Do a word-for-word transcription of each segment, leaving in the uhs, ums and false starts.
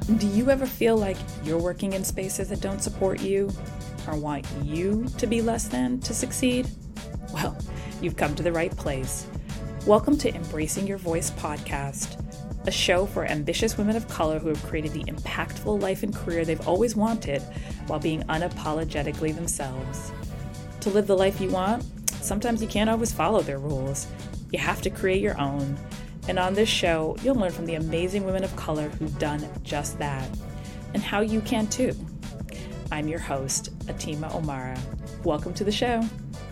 Do you ever feel like you're working in spaces that don't support you or want you to be less than to succeed? Well, you've come to the right place. Welcome to Embracing Your Voice podcast, a show for ambitious women of color who have created the impactful life and career they've always wanted while being unapologetically themselves. To live the life you want, sometimes you can't always follow their rules. You have to create your own. And on this show, you'll learn from the amazing women of color who've done just that, and how you can too. I'm your host, Atima Omara. Welcome to the show.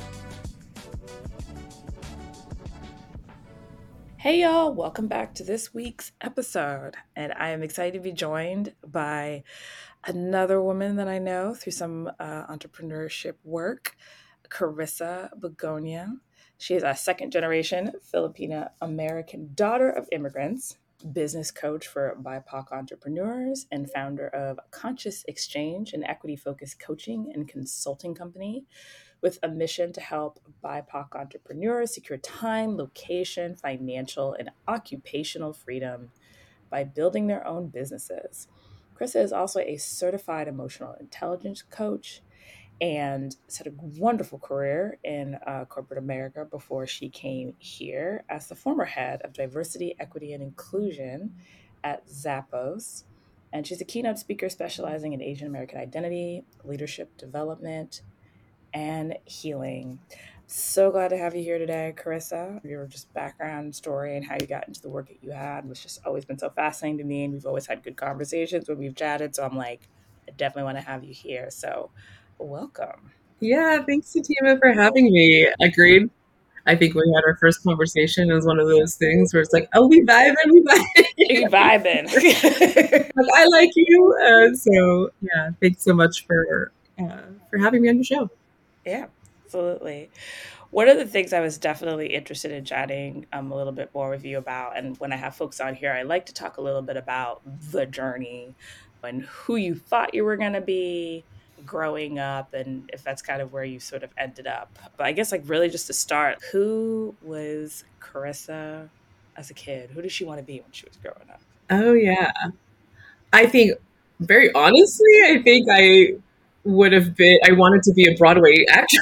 Hey y'all, welcome back to this week's episode. And I am excited to be joined by another woman that I know through some uh, entrepreneurship work, Carissa Begonia. She is a second generation Filipina American daughter of immigrants, business coach for B I P O C entrepreneurs, and founder of Conscious Exchange, an equity focused coaching and consulting company with a mission to help B I P O C entrepreneurs secure time, location, financial, and occupational freedom by building their own businesses. Carissa is also a certified emotional intelligence coach and had a wonderful career in uh, corporate America before she came here as the former head of diversity, equity, and inclusion at Zappos. And she's a keynote speaker specializing in Asian American identity, leadership development, and healing. So glad to have you here today, Carissa. Your just background story and how you got into the work that you had was just always been so fascinating to me. And we've always had good conversations when we've chatted. So I'm like, I definitely want to have you here. So welcome. Yeah, thanks, Satima, for having me. Agreed. I think when we had our first conversation, it was one of those things where it's like, oh, we vibing, we You vibing. vibing. Like, I like you. Uh, so, yeah, thanks so much for uh, for having me on your show. Yeah, absolutely. One of the things I was definitely interested in chatting um, a little bit more with you about, and when I have folks on here, I like to talk a little bit about the journey and who you thought you were going to be growing up, and if that's kind of where you sort of ended up. But I guess, like, really just to start, who was Carissa as a kid? Who did she want to be when she was growing up? Oh, yeah. I think, very honestly, I think I would have been, I wanted to be a Broadway actress.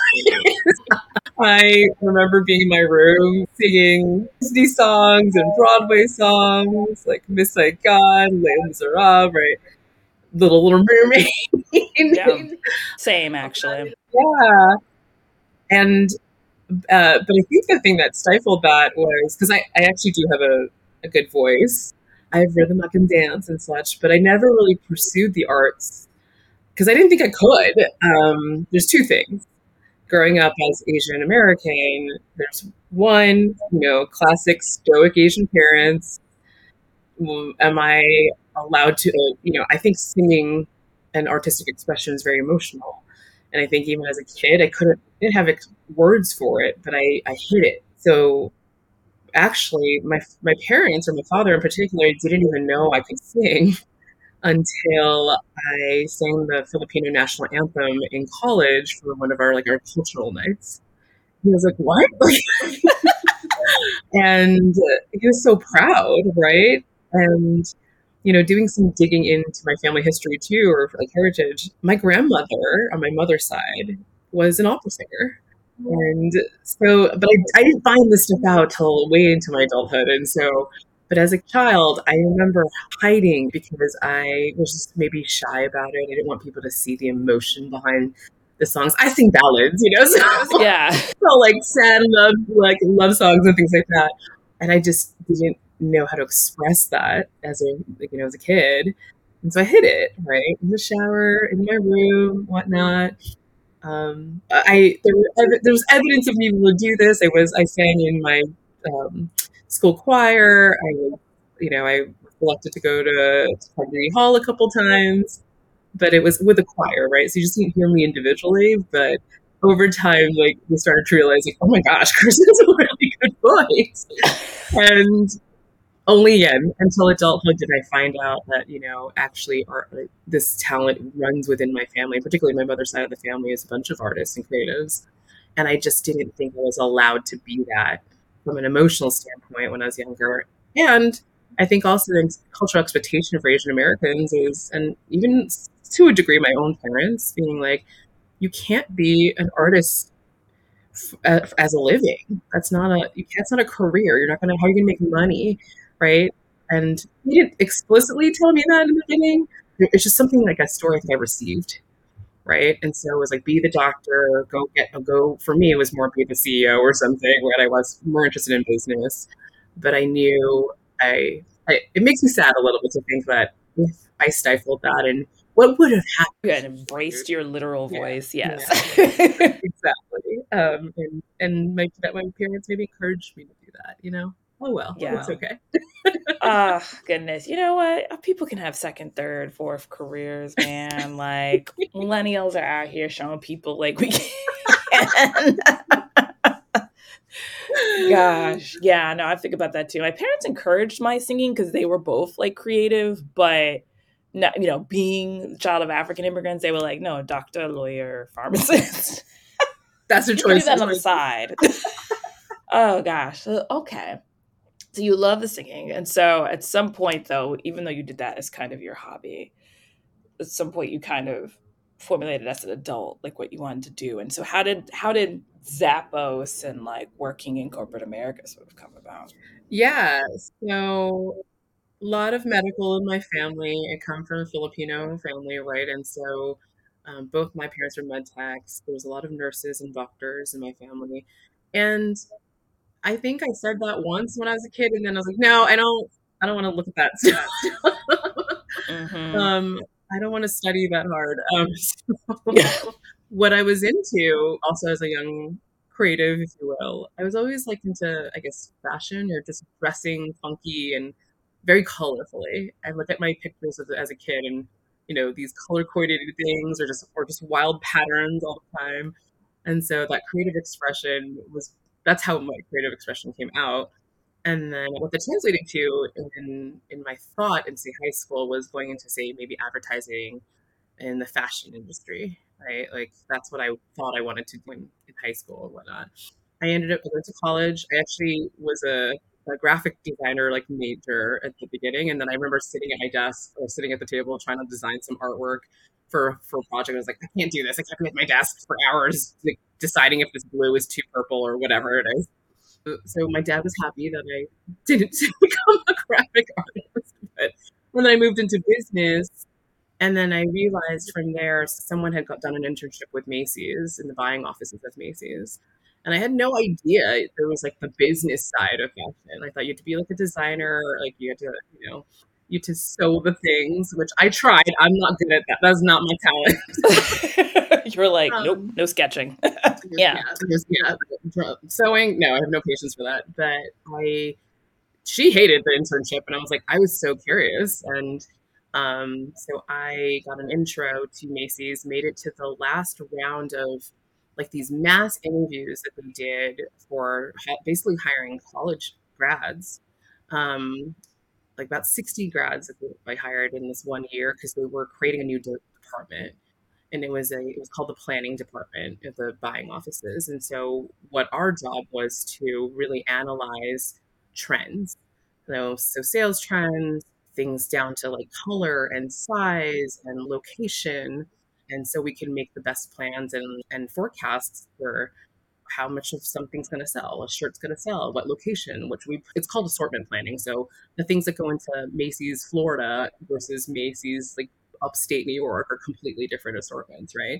I remember being in my room singing Disney songs and Broadway songs like Miss Saigon, Les Miserables, right? Little Little Mermaid. Yeah, same actually. Yeah. And, uh, but I think the thing that stifled that was because I, I actually do have a, a good voice. I have rhythm, I can dance and such, but I never really pursued the arts because I didn't think I could. Um, there's two things. Growing up as Asian American, there's one, you know, classic stoic Asian parents. Well, am I allowed to, uh, you know, I think singing and artistic expression is very emotional. And I think even as a kid, I couldn't, didn't have ex- words for it, but I, I hid it. So actually, my, my parents, or my father in particular, didn't even know I could sing until I sang the Filipino national anthem in college for one of our, like, our cultural nights. He was like, "What?" And uh, he was so proud, right? And you know, doing some digging into my family history too, or like heritage. My grandmother on my mother's side was an opera singer, and so, but I, I didn't find this stuff out till way into my adulthood, and so. But as a child, I remember hiding because I was just maybe shy about it. I didn't want people to see the emotion behind the songs. I sing ballads, you know, so Yeah. so like sad love, like love songs and things like that. And I just didn't know how to express that as a, like, you know, as a kid. And so I hid it, right, in the shower, in my room, whatnot. Um, I there, were, there was evidence of me able to do this. I was I sang in my um, school choir. I was, you know, I was selected to go to, to Carnegie Hall a couple times, but it was with a choir, right? So you just didn't hear me individually, but over time, like we started to realize, like, oh my gosh, Chris has a really good voice. And only again until adulthood did I find out that, you know, actually art, like, this talent runs within my family, particularly my mother's side of the family is a bunch of artists and creatives. And I just didn't think I was allowed to be that from an emotional standpoint when I was younger. And I think also the cultural expectation for Asian Americans is, and even to a degree, my own parents being like, you can't be an artist f- as a living. That's not a you can't, that's not a career. You're not gonna how are you gonna make money, right? And he didn't explicitly tell me that in the beginning. It's just something like a story that I received, right? And so it was like, be the doctor, go get go. For me, it was more be the C E O or something. When I was more interested in business, but I knew I, I. It makes me sad a little bit to think that if I stifled that, and what would have You had happened? embraced your literal Yeah, voice, yeah, yes. exactly. Um, and and my that my parents maybe encouraged me to do that. You know, oh well, it's Yeah. okay. Ah, goodness. You know what? Uh, People can have second, third, fourth careers, man. Like millennials are out here showing people like we can. Gosh, yeah, no, I think about that too. My parents encouraged my singing because they were both like creative, but not, you know, being the child of African immigrants, they were like, no, doctor, lawyer, pharmacist. That's a You can do choice. that on the side. Oh gosh. So, okay. So you love the singing. And so at some point though, even though you did that as kind of your hobby, at some point you kind of formulated as an adult like what you wanted to do. And so how did how did Zappos and like working in corporate America sort of come about? Yeah. So a lot of medical in my family. I come from a Filipino family, right? And so um, both my parents are med techs. There's a lot of nurses and doctors in my family. And I think I said that once when I was a kid, and then I was like, no, I don't, I don't want to look at that stuff. Mm-hmm. um, I don't want to study that hard. Um, so what I was into, also as a young creative, if you will, I was always like into, I guess, fashion or just dressing funky and very colorfully. I look at my pictures as, as a kid, and you know these color coordinated things, or just or just wild patterns all the time. And so that creative expression was that's how my creative expression came out. And then what that translated to in in my thought in say high school was going into say maybe advertising in the fashion industry, right? Like that's what I thought I wanted to do in, in high school and whatnot. I ended up I went to college. I actually was a, a graphic designer like major at the beginning, and then I remember sitting at my desk or sitting at the table trying to design some artwork for for a project. I was like, I can't do this. I can't be at my desk for hours like, deciding if this blue is too purple or whatever it is. So my dad was happy that I didn't become a graphic artist, but when I moved into business, and then I realized from there, someone had got, done an internship with Macy's in the buying offices of Macy's. And I had no idea there was like the business side of fashion. I thought you had to be like a designer, like you had to, you know, you had to sew the things, which I tried. I'm not good at that. That's not my talent. You were like, nope, um, no sketching. yeah, Yeah. just, yeah, sewing. No, I have no patience for that. But I she hated the internship, and I was like, I was so curious. And um, so I got an intro to Macy's, made it to the last round of like these mass interviews that they did for basically hiring college grads. Um, like about sixty grads that I hired in this one year because they were creating a new de- department. And it was a it was called the planning department at the buying offices. And so what our job was to really analyze trends, you know, so sales trends, things down to like color and size and location, and so we can make the best plans and and forecasts for how much of something's going to sell, a shirt's going to sell, what location, which we it's called assortment planning. So the things that go into Macy's Florida versus Macy's like upstate New York are completely different assortments, right?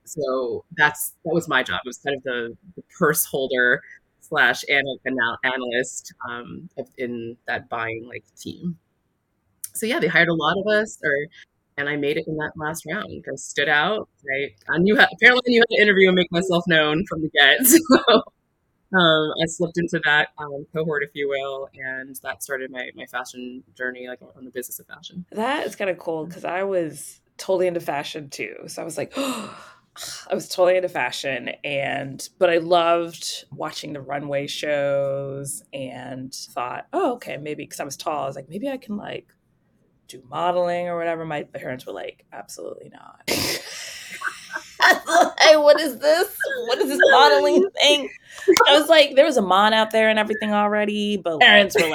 So that's that was my job. It was kind of the, the purse holder slash anal- anal- analyst um, in that buying like team. So yeah, they hired a lot of us, or and I made it in that last round. I stood out. Right, I knew how, apparently I knew how to interview and make myself known from the get. So um, I slipped into that um, cohort, if you will, and that started my my fashion journey, like on the business of fashion. That is kind of cool because I was totally into fashion too. So I was like, oh, I was totally into fashion and but I loved watching the runway shows and thought, oh, okay, maybe because I was tall, I was like, maybe I can like do modeling or whatever. My parents were like, absolutely not. Hey, what is this? What is this modeling thing? I was like, there was a Mon out there and everything already, but parents were like,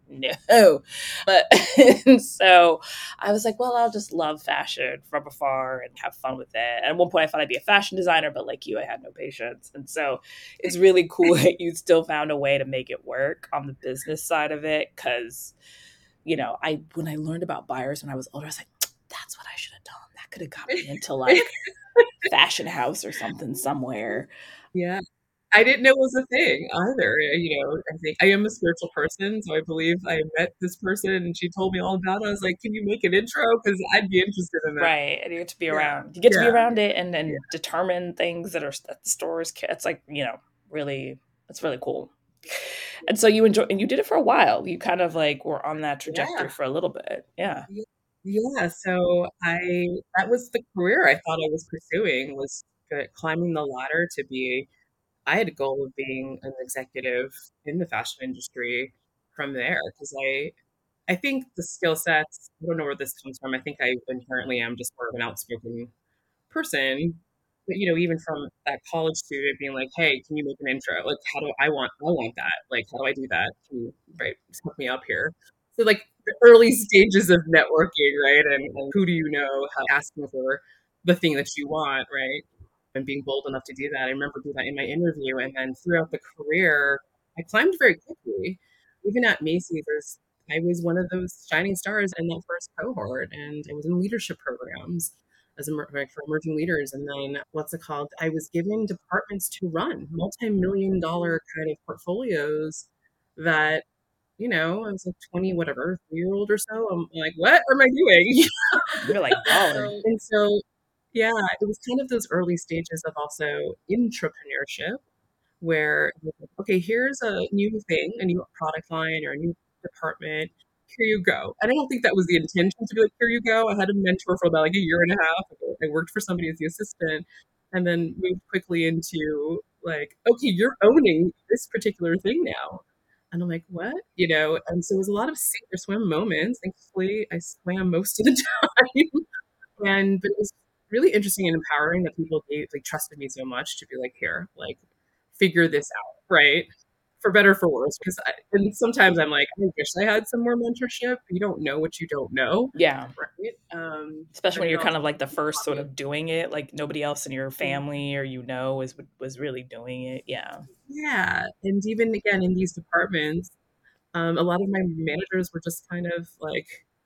no. But and so I was like, well, I'll just love fashion from afar and have fun with it. And at one point I thought I'd be a fashion designer, but like you, I had no patience. And so it's really cool that you still found a way to make it work on the business side of it. Cause, you know, I when I learned about buyers when I was older, I was like, that's what I should have done. That could have got me into like fashion house or something somewhere. Yeah. I didn't know it was a thing either. You know, I think I am a spiritual person, so I believe I met this person and she told me all about it. I was like, can you make an intro? Because I'd be interested in that. Right. And you get to be Yeah. around, you get to be Yeah. around it and Yeah. then determine things that are at the stores. It's like, you know, really, it's really cool. And so you enjoy, and you did it for a while. You kind of like were on that trajectory Yeah. for a little bit. Yeah. Yeah. So I, that was the career I thought I was pursuing, was uh, climbing the ladder to be, I had a goal of being an executive in the fashion industry from there. Because I, I think the skill sets, I don't know where this comes from. I think I inherently am just more of an outspoken person. But you know, even from that college student being like, "Hey, can you make an intro? Like, how do I want? I want that. Like, how do I do that? Can you right just hook me up here?" So like the early stages of networking, right? And, and who do you know? How asking for the thing that you want, right? And being bold enough to do that. I remember doing that in my interview, and then throughout the career, I climbed very quickly. Even at Macy's, there's I was one of those shining stars in that first cohort, and I was in leadership programs as a, like, for emerging leaders. And then what's it called? I was given departments to run multi-million dollar kind of portfolios that, you know, I was like twenty, whatever, three year old or so. I'm like, what am I doing? You're like balling. And so, yeah, it was kind of those early stages of also intrapreneurship where, okay, here's a new thing, a new product line or a new department. Here you go. And I don't think that was the intention to be like, here you go. I had a mentor for about like a year and a half. I worked for somebody as the assistant and then moved quickly into like, okay, you're owning this particular thing now. And I'm like, what? You know, and so it was a lot of sink or swim moments. Thankfully, I swam most of the time. And, but it was really interesting and empowering that people gave, like, trusted me so much to be like, here, like, figure this out, right? For better, for worse. Because I, and sometimes I'm like, I wish I had some more mentorship. You don't know what you don't know, Yeah. right? Um, Especially but when it you're kind also of like the first taught sort me, of doing it, like nobody else in your family or you know is was really doing it. Yeah. yeah. And even again in these departments, um, a lot of my managers were just kind of like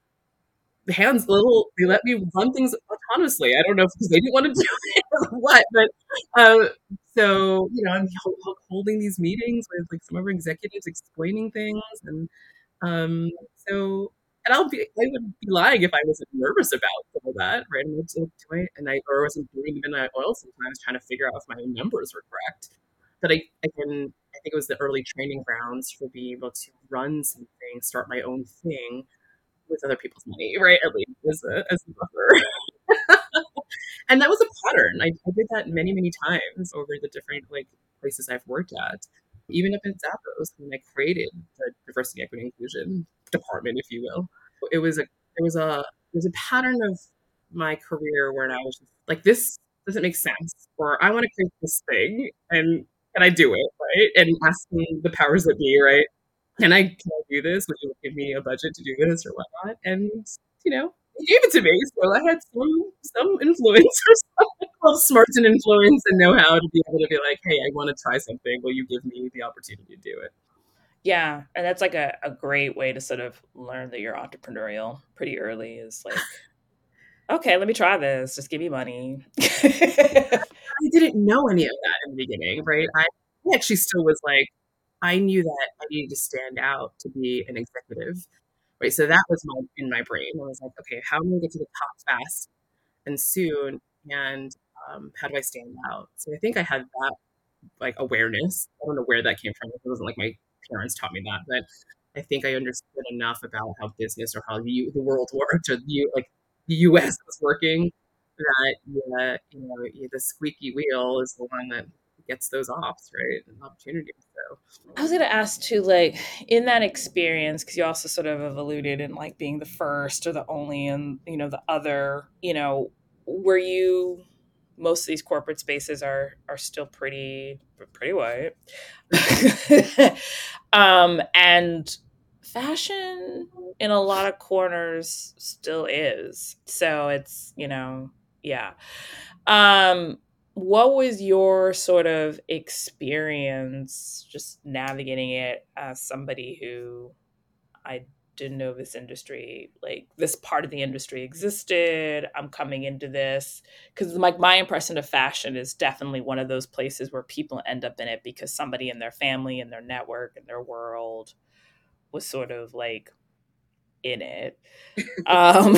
hands little. They let me run things autonomously. I don't know if because they didn't want to do it or what, but uh, so you know, I'm holding these meetings with like some of our executives explaining things, and um, so and I'll be I would be lying if I wasn't nervous about some of that, right? And it's like, do I, and I or wasn't doing midnight oil sometimes, trying to figure out if my numbers were correct. But I, I can I think it was the early training grounds for being able to run something, start my own thing with other people's money, right? At least as a, as a buffer. And that was a pattern. I, I did that many, many times over the different like places I've worked at. Even up at Zappos, when I created the diversity, equity, inclusion department, if you will, it was a it was a it was a pattern of my career where I was just like, this doesn't make sense, or I want to create this thing, and can I do it, right? And asking the powers that be, right? Can I can I do this? Would you give me a budget to do this or whatnot? And you know, he gave it to me, so I had some some influence or some of smarts and influence and know how to be able to be like, hey, I want to try something. Will you give me the opportunity to do it? Yeah. And that's like a, a great way to sort of learn that you're entrepreneurial pretty early is like, okay, let me try this. Just give me money. I didn't know any of that in the beginning, right? I actually still was like, I knew that I needed to stand out to be an executive, right? So that was my in my brain. I was like, okay, how am I going to get to the top fast and soon? And um, how do I stand out? So I think I had that like awareness. I don't know where that came from. It wasn't like my parents taught me that, but I think I understood enough about how business or how the, the world worked or the like the U S was working that yeah, you know, yeah, the squeaky wheel is the one that gets those offs, right? And opportunities. So I was gonna ask too, like in that experience, because you also sort of have alluded in like being the first or the only and you know the other, you know, were you most of these corporate spaces are are still pretty pretty white. um and fashion in a lot of corners still is. So it's, you know, yeah. Um, what was your sort of experience just navigating it as somebody who I didn't know this industry, like this part of the industry existed. I'm coming into this because like my impression of fashion is definitely one of those places where people end up in it because somebody in their family and their network and their world was sort of like in it. Um,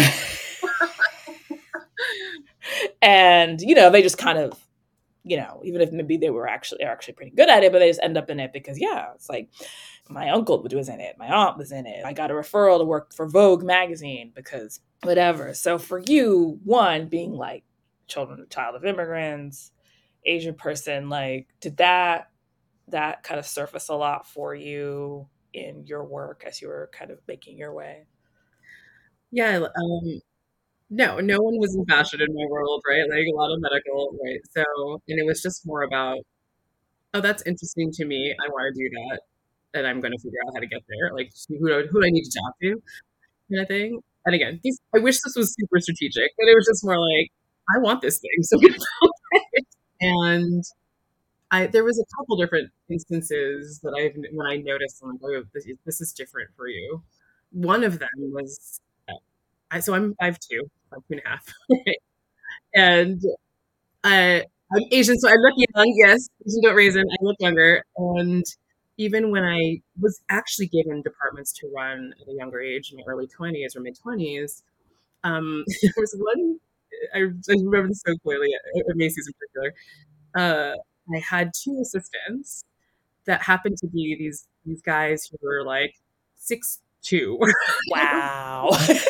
and, you know, they just kind of, you know, even if maybe they were actually are actually pretty good at it, but they just end up in it because, yeah, it's like my uncle was in it, my aunt was in it. I got a referral to work for Vogue magazine because whatever. So for you, one being like children, child of immigrants, Asian person, like did that that kind of surface a lot for you in your work as you were kind of making your way? Yeah, um, no, no one was in fashion in my world, right? Like a lot of medical, right? So, and it was just more about, oh, that's interesting to me. I want to do that, and I'm going to figure out how to get there. Like, who do, who do I need to talk to, kind of thing. And again, these, I wish this was super strategic, but it was just more like, I want this thing, so get about it. And I, there was a couple different instances that I've when I noticed, I'm like, oh, this, is- this is different for you. One of them was, uh, I, so I'm five two, five two and a half, and I, I'm Asian, so I look young. Yes, Asian don't raisin. I look younger, and even when I was actually given departments to run at a younger age, in my early twenties or mid twenties, um, there was one I, I remember this so clearly at, at Macy's in particular. Uh, I had two assistants that happened to be these these guys who were like six two, Wow.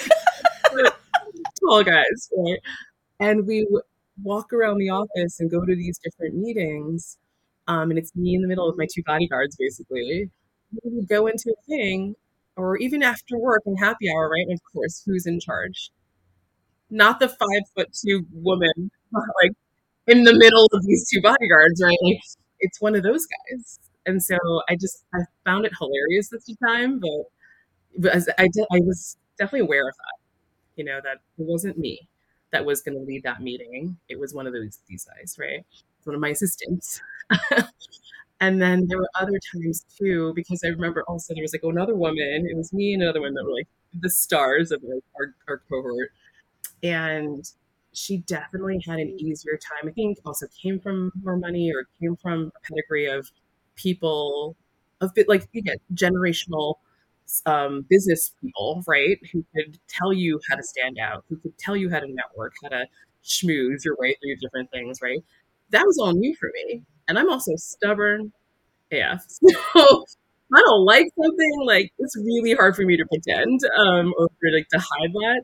tall guys, right? And we would walk around the office and go to these different meetings. Um, and it's me in the middle of my two bodyguards, basically. We would go into a thing, or even after work and happy hour, right? And of course, who's in charge? Not the five foot two woman, like in the middle of these two bodyguards, right? Like it's one of those guys. And so I just I found it hilarious at the time, but, but as I did, I was definitely aware of that, you know, that it wasn't me that was going to lead that meeting. It was one of those these guys, right? It's one of my assistants. And then there were other times too, because I remember also there was like another woman. It was me and another one that were like the stars of like our, our cohort, and she definitely had an easier time. I think also came from more money or came from a pedigree of people of bit like you get generational um, business people, right? Who could tell you how to stand out, who could tell you how to network, how to schmooze your way through different things, right? That was all new for me. And I'm also stubborn. Yeah. So I don't like something, like it's really hard for me to pretend um, or for like to hide that.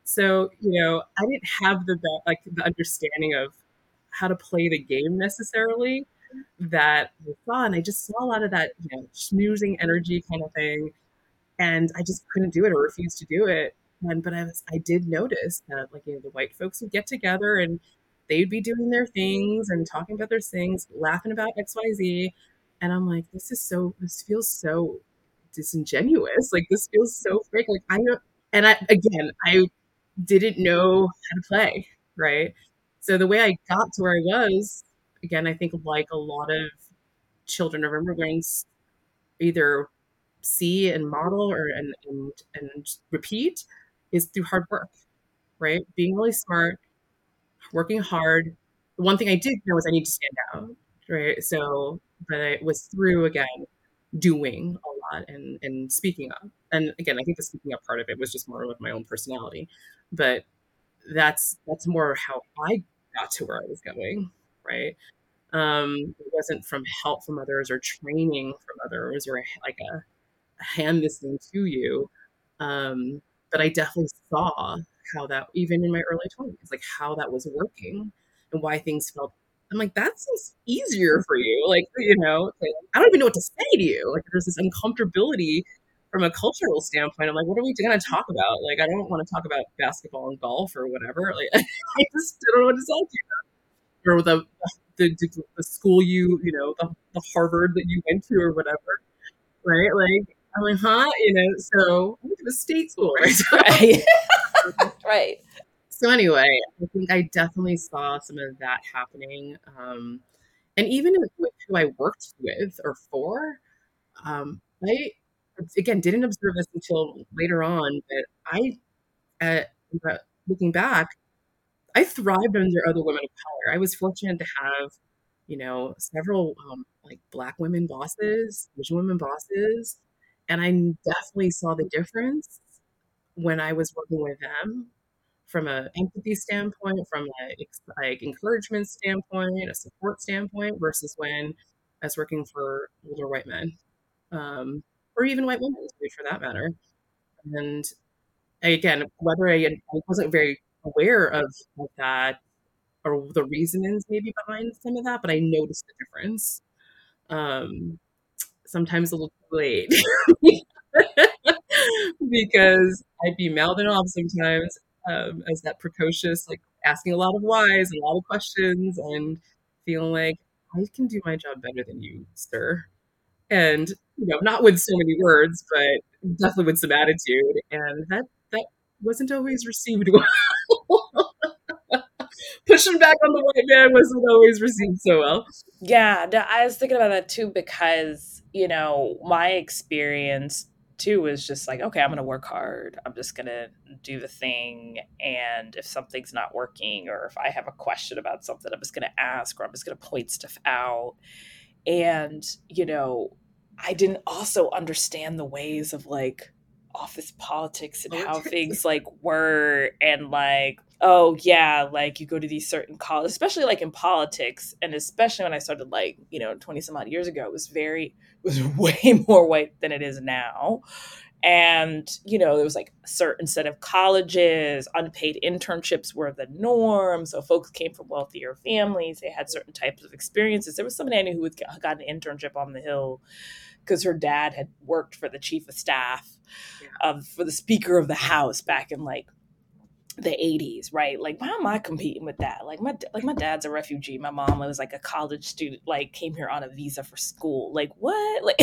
So you know, I didn't have the be- like the understanding of how to play the game necessarily that I saw, and I just saw a lot of that, you know, schmoozing energy kind of thing, and I just couldn't do it or refused to do it. And but I was I did notice that like you know the white folks would get together and they'd be doing their things and talking about their things, laughing about X Y Z, and I'm like, this is so this feels so disingenuous. Like this feels so fake. Like I know, and I again I didn't know how to play right. So the way I got to where I was, again, I think like a lot of children of immigrants either see and model or and, and and repeat is through hard work, right? Being really smart, working hard. The one thing I did know was I need to stand out, right? So, but it was through again doing a lot and and speaking up. And again, I think the speaking up part of it was just more with my own personality, but that's that's more how I got to where I was going, right? Um, it wasn't from help from others or training from others or like a hand this thing to you. Um, but I definitely saw how that, even in my early twenties, like how that was working and why things felt. I'm like, that seems easier for you. Like, you know, like, I don't even know what to say to you. Like, there's this uncomfortability from a cultural standpoint. I'm like, what are we going to talk about? Like, I don't want to talk about basketball and golf or whatever. Like, I just don't know what to say to you. Or the, the, the, the school you, you know, the, the Harvard that you went to or whatever, right? Like, I'm like, huh? You know, so I went to a state school, right? Right. Right. So anyway, I think I definitely saw some of that happening. Um, and even with who I worked with or for, um, I again didn't observe this until later on, but I, uh, but looking back, I thrived under other women of color. I was fortunate to have, you know, several um, like Black women bosses, Asian women bosses, and I definitely saw the difference when I was working with them from a empathy standpoint, from a ex- like encouragement standpoint, a support standpoint, versus when I was working for older white men, um, or even white women, for that matter. And again, whether I, I wasn't very aware of, of that or the reasons maybe behind some of that, but I noticed the difference. Um, sometimes a little too late because I'd be mouthing off sometimes um, as that precocious, like asking a lot of whys, a lot of questions, and feeling like I can do my job better than you, sir. And you know, not with so many words, but definitely with some attitude. And that that wasn't always received well. Pushing back on the white man wasn't always received so well. Yeah, no, I was thinking about that too because, you know, my experience too was just like, okay, I'm going to work hard. I'm just going to do the thing. And if something's not working or if I have a question about something, I'm just going to ask or I'm just going to point stuff out. And, you know, I didn't also understand the ways of like office politics and how things like were and like, oh yeah, like you go to these certain colleges, especially like in politics, and especially when I started like, you know, twenty some odd years ago, it was very it was way more white than it is now. And, you know, there was like a certain set of colleges, unpaid internships were the norm. So folks came from wealthier families. They had certain types of experiences. There was somebody I knew who had got an internship on the Hill because her dad had worked for the chief of staff Yeah. of for the Speaker of the House back in like the eighties, right? Like, how am I competing with that? Like my like my dad's a refugee. My mom was like a college student, like came here on a visa for school. Like what? Like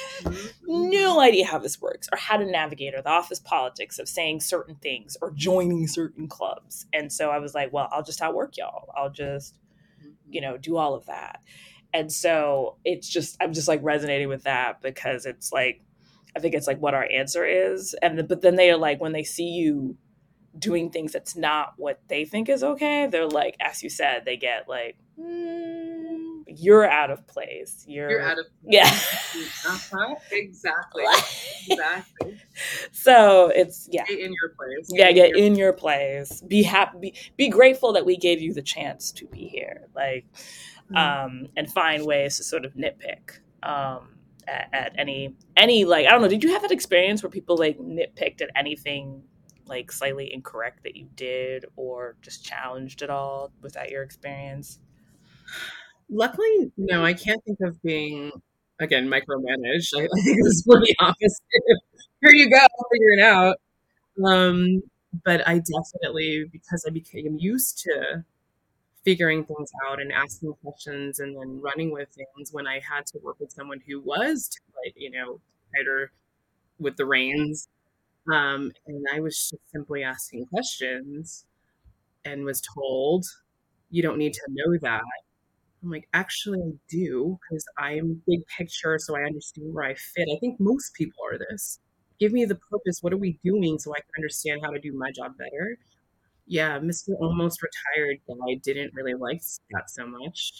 no idea how this works or how to navigate or the office politics of saying certain things or joining certain clubs. And so I was like, well, I'll just outwork y'all. I'll just, you know, do all of that. And so it's just I'm just like resonating with that because it's like I think it's like what our answer is. And the, but then they are like when they see you doing things that's not what they think is okay, they're like, as you said, they get like, mm, you're out of place. You're, You're out of yeah. uh-huh. Exactly. Exactly. So it's yeah. Stay in your place. Yeah, Stay get in your in your place. Be happy. Be, be grateful that we gave you the chance to be here. Like, um, and find ways to sort of nitpick. Um, at, at any any like I don't know. Did you have that experience where people like nitpicked at anything like slightly incorrect that you did or just challenged at all? Was that your experience? Luckily, no, I can't think of being again micromanaged. I, I think it was pretty opposite. Here you go, figure it out. Um, but I definitely, because I became used to figuring things out and asking questions and then running with things when I had to work with someone who was like, you know, tighter with the reins. Um, and I was just simply asking questions and was told, you don't need to know that. I'm like, actually, I do because I'm big picture, so I understand where I fit. I think most people are this. Give me the purpose. What are we doing so I can understand how to do my job better? Yeah, Mister Almost Retired guy didn't really like that so much.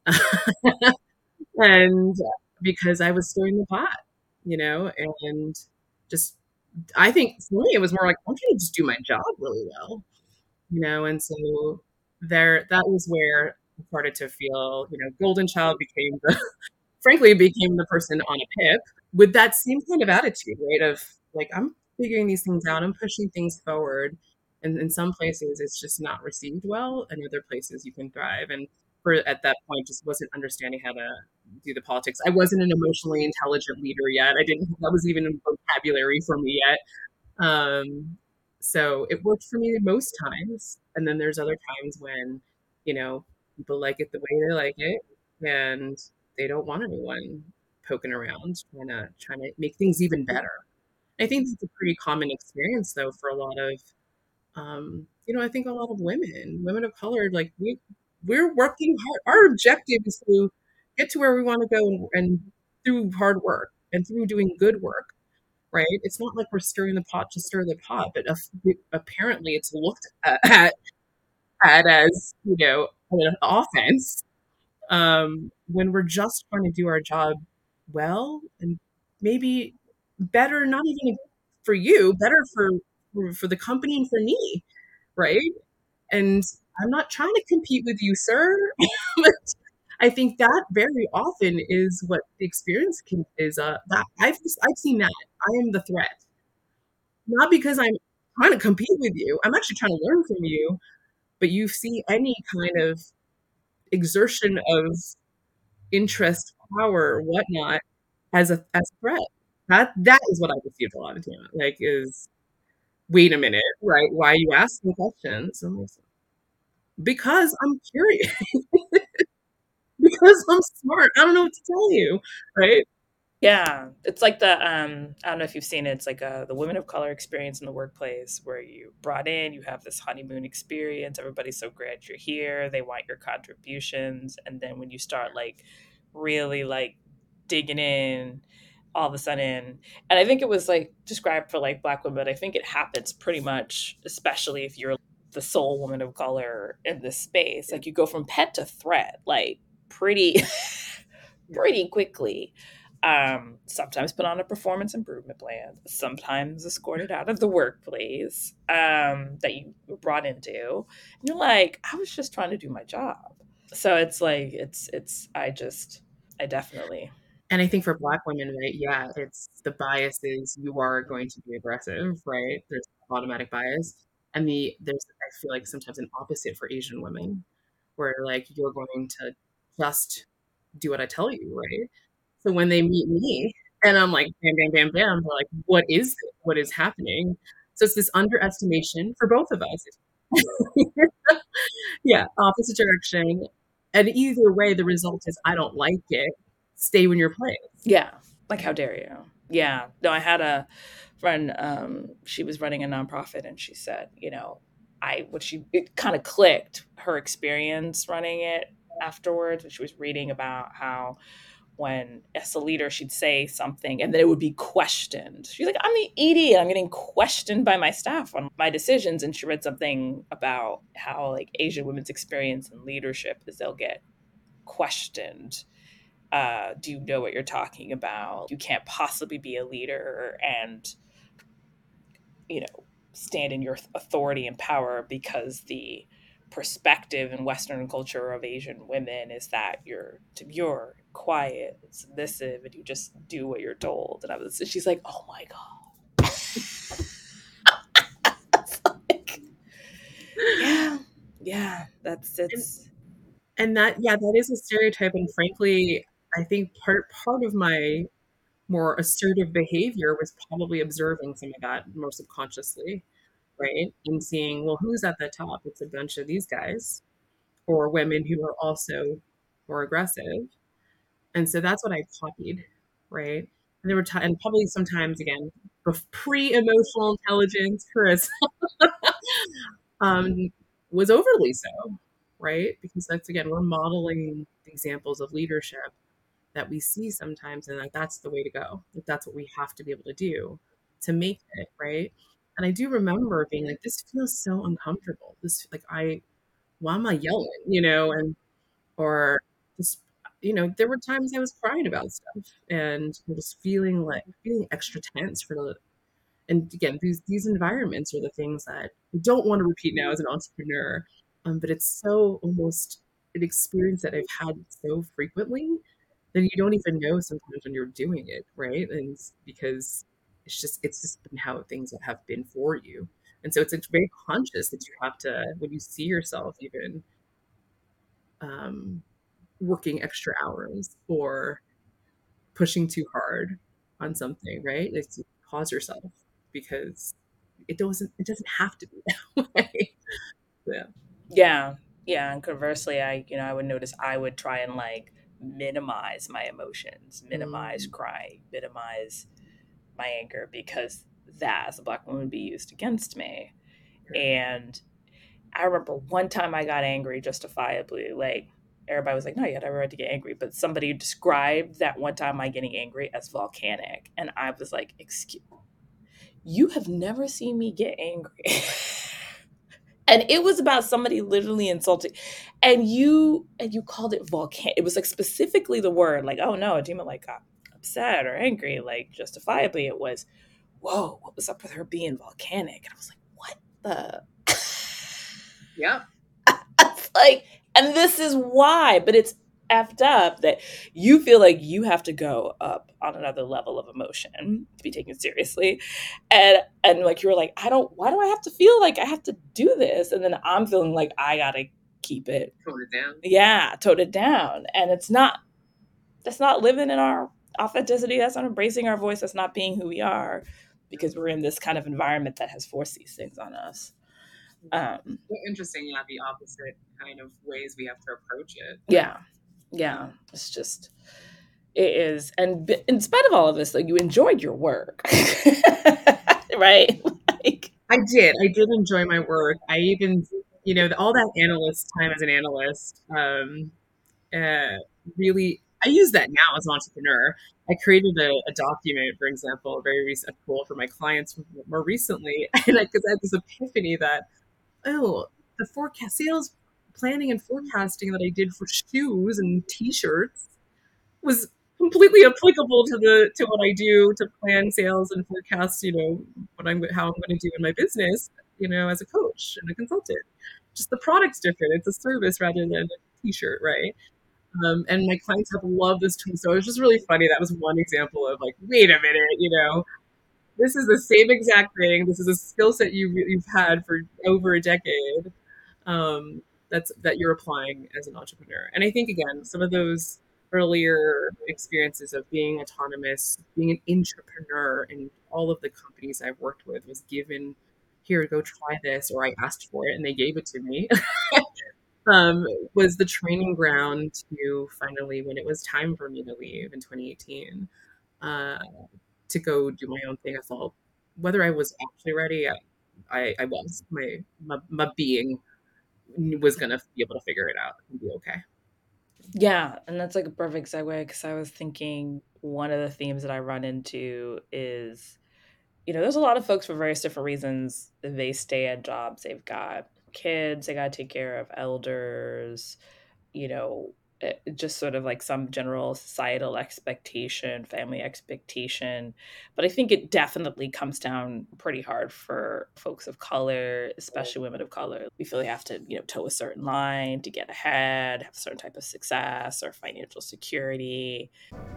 And because I was stirring the pot, you know, and just, I think for me, it was more like, I'm trying to just do my job really well, you know, and so there, that was where I started to feel, you know, Golden Child became the, frankly, became the person on a pip with that same kind of attitude, right? Of like, I'm figuring these things out, I'm pushing things forward. And in some places, it's just not received well, and other places you can thrive. And for at that point, just wasn't understanding how to do the politics. I wasn't an emotionally intelligent leader yet. I didn't. That was even a vocabulary for me yet. Um, so it worked for me most times. And then there's other times when, you know, people like it the way they like it, and they don't want anyone poking around, trying to trying to make things even better. I think that's a pretty common experience though for a lot of um, you know, I think a lot of women, women of color, like we we're working hard. Our objective is to get to where we want to go and, and through hard work and through doing good work, right? It's not like we're stirring the pot to stir the pot, but af- apparently it's looked at, at as, you know, an offense um, when we're just trying to do our job well and maybe better, not even for you, better for for, for the company and for me, right? And I'm not trying to compete with you, sir. But I think that very often is what the experience can, is. Uh, that I've I've seen that I am the threat, not because I'm trying to compete with you. I'm actually trying to learn from you. But you see any kind of exertion of interest, power, whatnot, as a as a threat. That that is what I perceive a lot of time. Like, is wait a minute, right? Why are you asking questions? I'm like, because I'm curious. Because I'm smart. I don't know what to tell you, right? Yeah, it's like the um, I don't know if you've seen it. It's like uh, the women of color experience in the workplace, where you brought in, you have this honeymoon experience. Everybody's so glad you're here. They want your contributions, and then when you start like really like digging in, all of a sudden, and I think it was like described for like Black women. I think it happens pretty much, especially if you're the sole woman of color in this space. Yeah, Like you go from pet to threat, like pretty yeah. pretty quickly. Um, sometimes put on a performance improvement plan, sometimes escorted out of the workplace um, that you were brought into. And you're like, I was just trying to do my job. So it's like, it's, it's, I just, I definitely, And I think for Black women, right, yeah, it's the bias is you are going to be aggressive, right? There's automatic bias. And the there's I feel like sometimes an opposite for Asian women, where like you're going to just do what I tell you, right? So when they meet me and I'm like bam, bam, bam, bam, they're like, what is it? What is happening? So it's this underestimation for both of us. Yeah, opposite direction. And either way, the result is I don't like it. Stay in your place. yeah, like, how dare you? Yeah. No, I had a friend, um, she was running a nonprofit and she said, you know, I, what she, it kind of clicked her experience running it afterwards when she was reading about how when as a leader she'd say something and then it would be questioned. She's like, I'm the E D and I'm getting questioned by my staff on my decisions. And she read something about how like Asian women's experience in leadership is they'll get questioned. Uh, do you know what you're talking about? You can't possibly be a leader and, you know, stand in your authority and power because the perspective in Western culture of Asian women is that you're demure, quiet, submissive, and you just do what you're told. And I was, she's like, oh my god, like, yeah, yeah, that's And it's and that yeah, that is a stereotype. And frankly, I think part part of my more assertive behavior was probably observing some of that more subconsciously, right? And seeing, well, who's at the top? It's a bunch of these guys or women who are also more aggressive. And so that's what I copied, right? And there were times, and probably sometimes again, pre emotional intelligence, Chris, um, was overly so, right? Because that's again, we're modeling examples of leadership that we see sometimes, and like that's the way to go. Like that's what we have to be able to do to make it, right? And I do remember being like, this feels so uncomfortable. This like I why am I yelling, you know, and or just you know, there were times I was crying about stuff and just feeling like feeling extra tense for the and again, these these environments are the things that I don't want to repeat now as an entrepreneur. Um, but it's so almost an experience that I've had so frequently that you don't even know sometimes when you're doing it, right? And it's because it's just it's just been how things have been for you. And so it's, it's very conscious that you have to when you see yourself even um, working extra hours or pushing too hard on something, right? It's to pause yourself because it doesn't it doesn't have to be that way. Yeah. yeah, yeah. And conversely, I, you know, I would notice I would try and like minimize my emotions, minimize Mm. crying, minimize my anger, because that as a Black woman would be used against me. And I remember one time I got angry justifiably. Like, everybody was like, no, you had every right to get angry. But somebody described that one time I getting angry as volcanic. And I was like, excuse you have never seen me get angry. And it was about somebody literally insulting. And you and you called it volcanic. It was like specifically the word, like, oh no, Adima like got upset or angry, like justifiably. It was, whoa, what was up with her being volcanic? And I was like, what the Yeah. It's like, and this is why, but it's effed up that you feel like you have to go up on another level of emotion to be taken seriously. And and like you were like, I don't why do I have to feel like I have to do this? And then I'm feeling like I gotta keep it. Tone it down. Yeah, tone it down. And it's not that's not living in our authenticity, that's not embracing our voice, that's not being who we are, because we're in this kind of environment that has forced these things on us. Um, So interesting, yeah, the opposite kind of ways we have to approach it. yeah, yeah. It's just, it is. And in spite of all of this, though, you enjoyed your work, right? Like, I did. I did enjoy my work. I even, you know, all that analyst time as an analyst, um, uh, really, I use that now as an entrepreneur. I created a, a document, for example, a very recent tool for my clients more recently, and because I, I had this epiphany that, oh, the forecast sales planning and forecasting that I did for shoes and t-shirts was completely applicable to the to what I do to plan sales and forecast, you know, what I'm how I'm going to do in my business, you know, as a coach and a consultant. Just the product's different. It's a service rather than a t-shirt, right? Um, and my clients have loved this tool. So it was just really funny. That was one example of like, wait a minute, you know, this is the same exact thing. This is a skill set you you've had for over a decade. Um, that's that you're applying as an entrepreneur. And I think again, some of those earlier experiences of being autonomous, being an entrepreneur in all of the companies I've worked with was given, here, go try this, or I asked for it and they gave it to me. um, was the training ground to finally, when it was time for me to leave in twenty eighteen, uh, to go do my own thing. I thought, whether I was actually ready, I, I, I was. My, my my being was gonna be able to figure it out and be okay. yeah, and that's like a perfect segue, because I was thinking one of the themes that I run into is, you know, there's a lot of folks for various different reasons they stay at jobs. They've got kids, they got to take care of elders, you know, it, just sort of like some general societal expectation, family expectation. But I think it definitely comes down pretty hard for folks of color, especially women of color. We feel we have to, you know, toe a certain line to get ahead, have a certain type of success or financial security.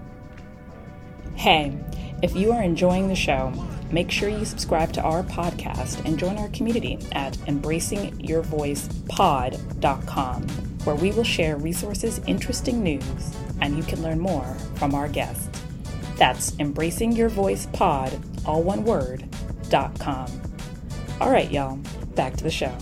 Hey, if you are enjoying the show, make sure you subscribe to our podcast and join our community at embracing your voice pod dot com, where we will share resources, interesting news, and you can learn more from our guests. That's embracing your voice pod, all one word, dot com. All right, y'all, back to the show.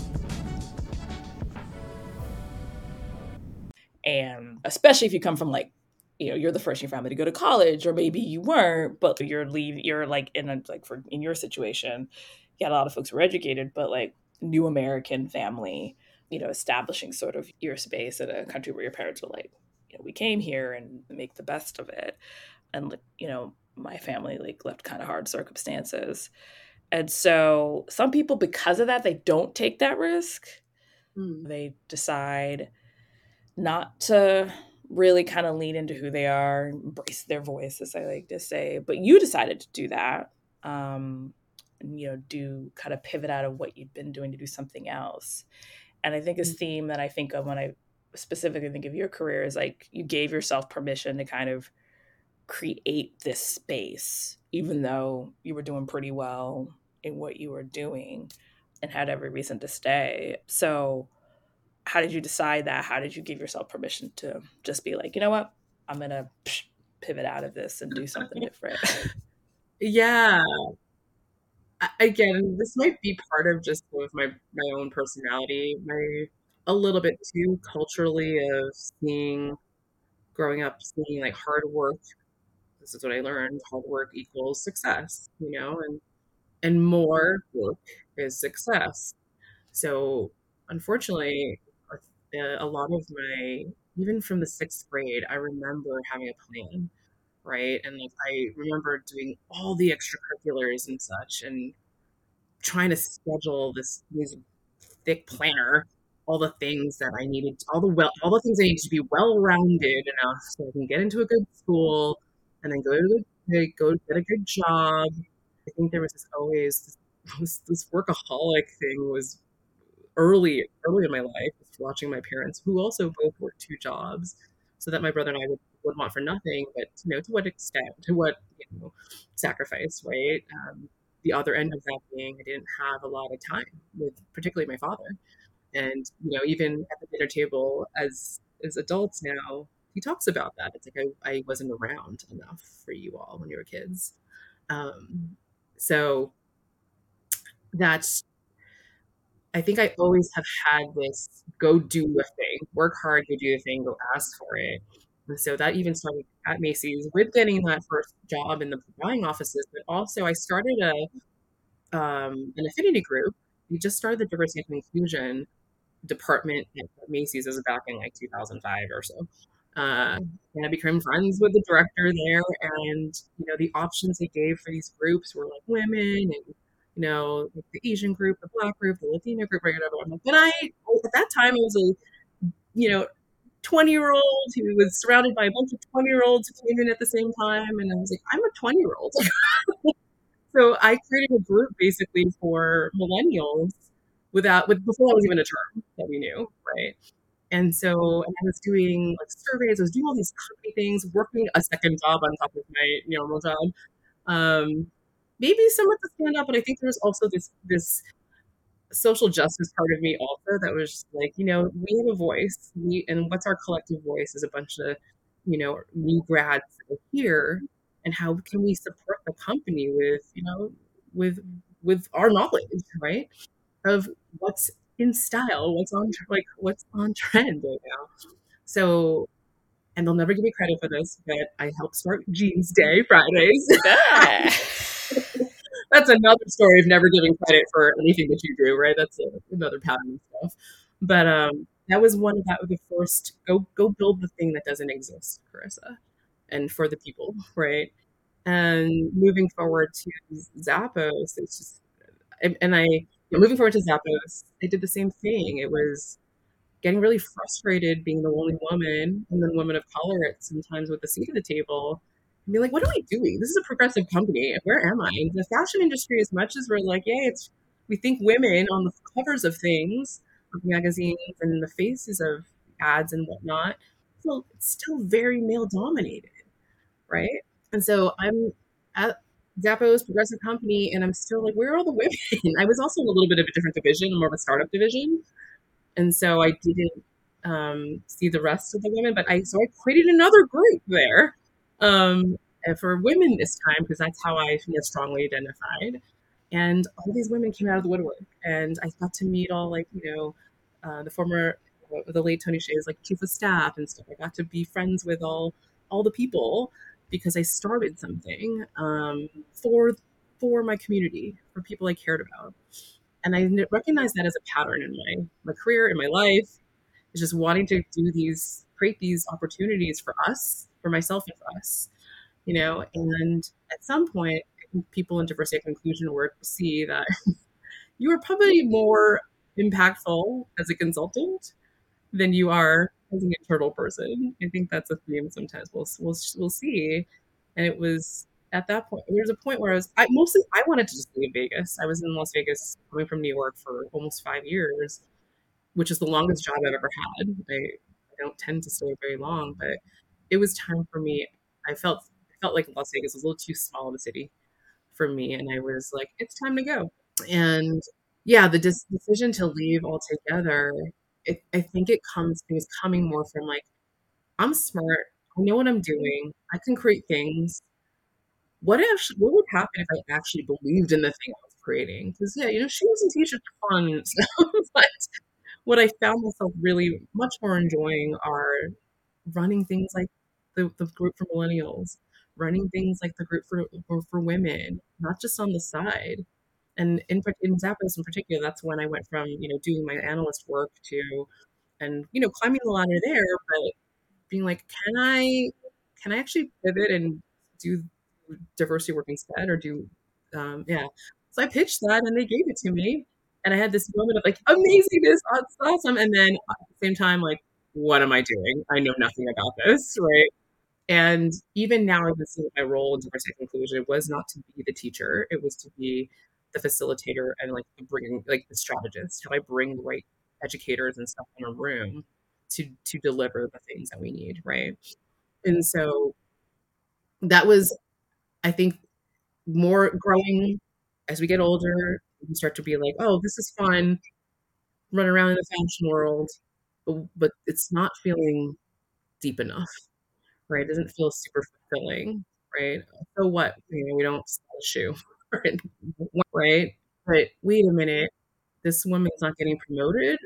And especially if you come from like, you know, you're the first in your family to go to college, or maybe you weren't, but you're leave, you're like in a, like for, in your situation, you had a lot of folks who were educated, but like new American family, you know, establishing sort of your space in a country where your parents were like, you know, we came here and make the best of it. And, you know, my family like left kind of hard circumstances. And so some people, because of that, they don't take that risk. Mm. They decide not to really kind of lean into who they are, embrace their voice, as I like to say. But you decided to do that, um, and, you know, do kind of pivot out of what you've been doing to do something else. And I think this theme that I think of when I specifically think of your career is like you gave yourself permission to kind of create this space, even though you were doing pretty well in what you were doing and had every reason to stay. So how did you decide that? How did you give yourself permission to just be like, you know what, I'm going to pivot out of this and do something different? Yeah. Again, this might be part of just of my my own personality, my a little bit too culturally of seeing growing up seeing like hard work, this is what I learned, hard work equals success, you know, and and more work is success. So unfortunately, a, a lot of my, even from the sixth grade, I remember having a plan, right? And like I remember doing all the extracurriculars and such, and trying to schedule this this thick planner, all the things that I needed, all the well, all the things I needed to be well rounded enough so I can get into a good school, and then go to a, go get a good job. I think there was this always this, this workaholic thing was early early in my life, watching my parents who also both worked two jobs, so that my brother and I would, would want for nothing, but you know, to what extent, to what, you know, sacrifice, right? Um, the other end of that being I didn't have a lot of time with particularly my father. And you know, even at the dinner table as as adults now, he talks about that. It's like I, I wasn't around enough for you all when you were kids. Um, so that's, I think I always have had this go do a thing, work hard, go do a thing, go ask for it. And so that even started at Macy's with getting that first job in the buying offices, but also I started a um, an affinity group. We just started the diversity and inclusion department at Macy's. As back in like two thousand five or so. Uh, and I became friends with the director there, and you know, the options they gave for these groups were like women and, you know, like the Asian group, the Black group, the Latino group, or whatever. I'm like, but I at that time I was a, you know, twenty year old who was surrounded by a bunch of twenty year olds who came in at the same time, and I was like, I'm a twenty year old. So I created a group basically for millennials without with before that was even a term that we knew, right? And so and I was doing like surveys, I was doing all these company things, working a second job on top of my normal job. Um, maybe somewhat to stand up, but I think there was also this this social justice part of me also that was just like, you know, we have a voice. We and what's our collective voice is a bunch of, you know, new grads that are here, and how can we support the company with, you know, with with our knowledge, right? Of what's in style, what's on like what's on trend right now. So, and they'll never give me credit for this, but I helped start Jeans Day Fridays. Ah. That's another story of never giving credit for anything that you do, right? That's a, another pattern and stuff. But um, that was one that was the first go go build the thing that doesn't exist, Carissa, and for the people, right? And moving forward to Zappos, it's just and and I you know, moving forward to Zappos, I did the same thing. It was getting really frustrated being the only woman and then woman of color at sometimes with the seat at the table and be like, what are we doing? This is a progressive company. Where am I? In the fashion industry, as much as we're like, yeah, it's we think women on the covers of things, of magazines and the faces of ads and whatnot, so it's still very male dominated, right? And so I'm at Zappos progressive company and I'm still like, where are all the women? I was also in a little bit of a different division, more of a startup division, and so I didn't um, see the rest of the women, but I so I created another group there um, for women this time because that's how I feel strongly identified. And all these women came out of the woodwork, and I got to meet all like you know uh, the former uh, the late Tony Hsieh's like chief of staff and stuff. I got to be friends with all all the people because I started something um, for for my community, for people I cared about. And I recognize that as a pattern in my my career, in my life, is just wanting to do these, create these opportunities for us, for myself and for us, you know. And at some point, I think people in diversity and inclusion work see that you are probably more impactful as a consultant than you are as an internal person. I think that's a theme sometimes we'll we'll we'll see. And it was at that point there was a point where I was I mostly I wanted to just leave Vegas. I was in Las Vegas coming from New York for almost five years, which is the longest job I've ever had. I, I don't tend to stay very long, but it was time for me. I felt I felt like Las Vegas was a little too small of a city for me, and I was like, it's time to go. And yeah, the dis- decision to leave altogether, it, I think it comes it was coming more from like, I'm smart, I know what I'm doing, I can create things. What actually what would happen if I actually believed in the thing I was creating? Because yeah, you know, shoes and t-shirts are fun and stuff, but what I found myself really much more enjoying are running things like the, the group for millennials, running things like the group for, for, for women, not just on the side. And in, in Zappos in particular, that's when I went from, you know, doing my analyst work to, and, you know, climbing the ladder there, but being like, can I, can I actually pivot and do diversity work instead or do, um, yeah. So I pitched that and they gave it to me. And I had this moment of like, amazingness, that's awesome. And then at the same time, like, what am I doing? I know nothing about this, right? And even now, I've been seeing my role in diversity and inclusion was not to be the teacher; it was to be the facilitator and like bringing like the strategist. How I bring the right educators and stuff in a room to to deliver the things that we need, right? And so that was, I think, more growing as we get older. We start to be like, oh, this is fun, run around in the fashion world, but, but it's not feeling deep enough, right? It doesn't feel super fulfilling, right? So what? You know, we don't sell a shoe, right? Right? But wait a minute, this woman's not getting promoted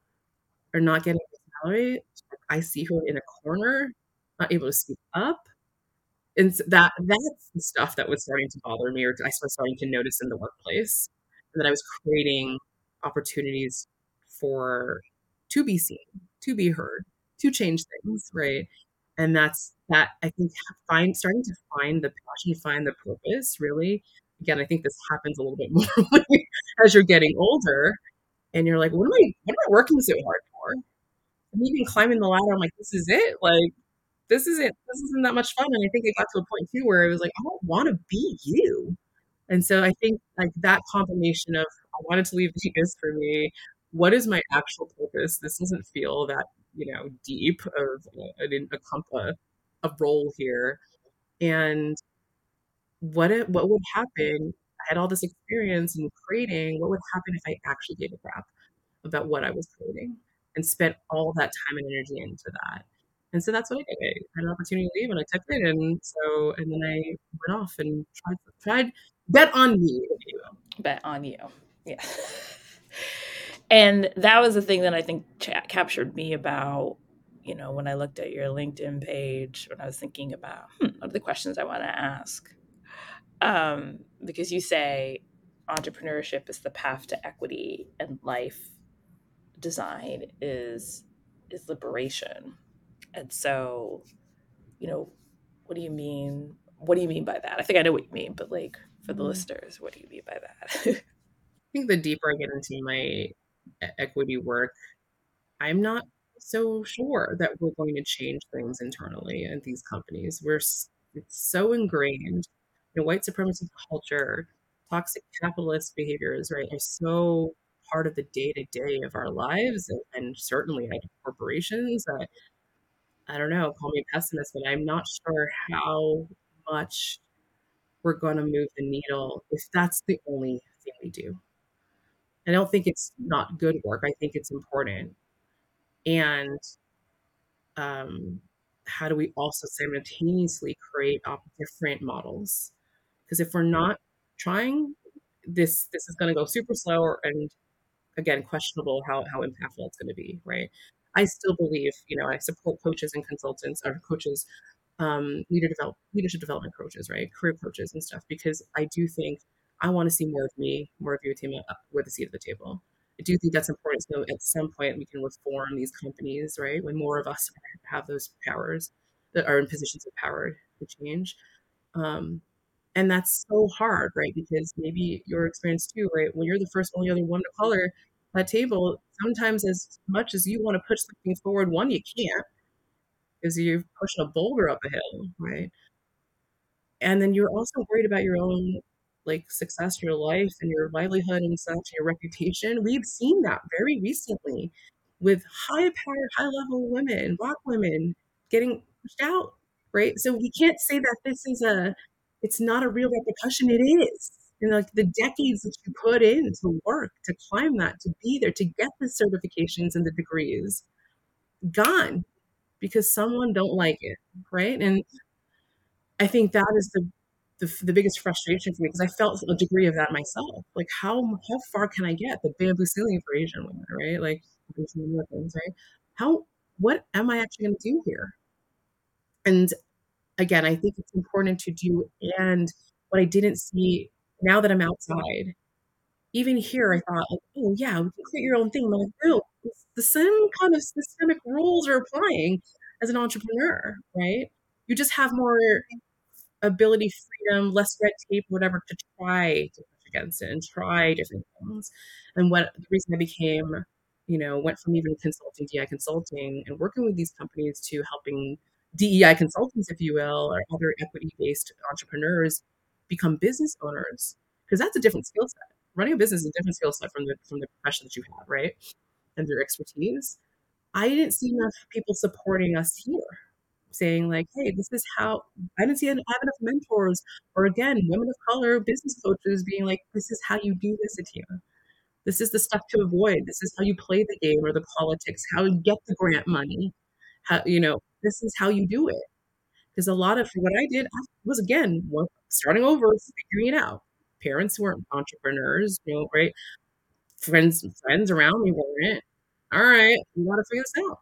or not getting a salary. I see her in a corner, not able to speak up. And s that that's the stuff that was starting to bother me or I was starting to notice in the workplace, and that I was creating opportunities for to be seen, to be heard, to change things, right? And that's that I think find starting to find the passion, find the purpose really. Again, I think this happens a little bit more when you as you're getting older and you're like, "What am I what am I working so hard for?" And even climbing the ladder, I'm like, "This is it? Like, this isn't this isn't that much fun." And I think it got to a point too where it was like, I don't want to be you. And so I think like that combination of I wanted to leave Vegas for me. What is my actual purpose? This doesn't feel that, you know, deep of a, a, a, a role here. And what it, what would happen? I had all this experience in creating. What would happen if I actually gave a crap about what I was creating and spent all that time and energy into that? And so that's what I did. I had an opportunity to leave and I took it. And so, and then I went off and tried, tried bet on me, if you will. Bet on you. Yeah. And that was the thing that I think cha- captured me about, you know, when I looked at your LinkedIn page, when I was thinking about hmm, what are the questions I want to ask? Um, because you say entrepreneurship is the path to equity and life design is is liberation. And so, you know, what do you mean? What do you mean by that? I think I know what you mean, but like for the Mm. listeners, what do you mean by that? I think the deeper I get into my e- equity work, I'm not so sure that we're going to change things internally in these companies. We're s- it's so ingrained. You know, white supremacy culture, toxic capitalist behaviors, right, are so part of the day to day of our lives, and, and certainly at corporations. That I don't know. Call me a pessimist, but I'm not sure how much we're going to move the needle if that's the only thing we do. I don't think it's not good work. I think it's important. And um, how do we also simultaneously create op- different models? Because if we're not trying, this this is going to go super slow and again questionable how how impactful it's going to be. Right? I still believe, you know, I support coaches and consultants or coaches, um, leader develop leadership development coaches, right, career coaches and stuff, because I do think I want to see more of me, more of your team up with a seat at the table. I do think that's important. So at some point we can reform these companies, right? When more of us have those powers that are in positions of power to change. Um, and that's so hard, right? Because maybe your experience too, right? When you're the first only other woman of color at that table, sometimes as much as you want to push something forward, one, you can't because you're pushing a boulder up a hill, right? And then you're also worried about your own like success, your life and your livelihood and such, your reputation. We've seen that very recently with high powered, high level women, black women getting pushed out, right? So we can't say that this is a, it's not a real repercussion. It is. And like the decades that you put in to work, to climb that, to be there, to get the certifications and the degrees, gone because someone don't like it, right? And I think that is the the, the biggest frustration for me because I felt a degree of that myself. Like how how far can I get? The bamboo ceiling for Asian women, right? Like Asian Americans, right? How what am I actually going to do here? And again, I think it's important to do. And what I didn't see now that I'm outside, even here, I thought, like, oh, yeah, we can create your own thing. I'm like, no, it's the same kind of systemic rules are applying as an entrepreneur, right? You just have more ability, freedom, less red tape, whatever, to try to push against it and try different things. And what the reason I became, you know, went from even consulting, D E I consulting, and working with these companies to helping D E I consultants, if you will, or other equity based entrepreneurs become business owners, because that's a different skill set. Running a business is a different skill set from the from the profession that you have, right? And their expertise. I didn't see enough people supporting us here, saying like, "Hey, this is how." I didn't see en- have enough mentors, or again, women of color business coaches being like, "This is how you do this, Atia. This is the stuff to avoid. This is how you play the game or the politics. How you get the grant money. How you know this is how you do it." Because a lot of what I did was again well, starting over, figuring it out. Parents weren't entrepreneurs, you know, right? Friends, friends around me weren't. All right, we got to figure this out.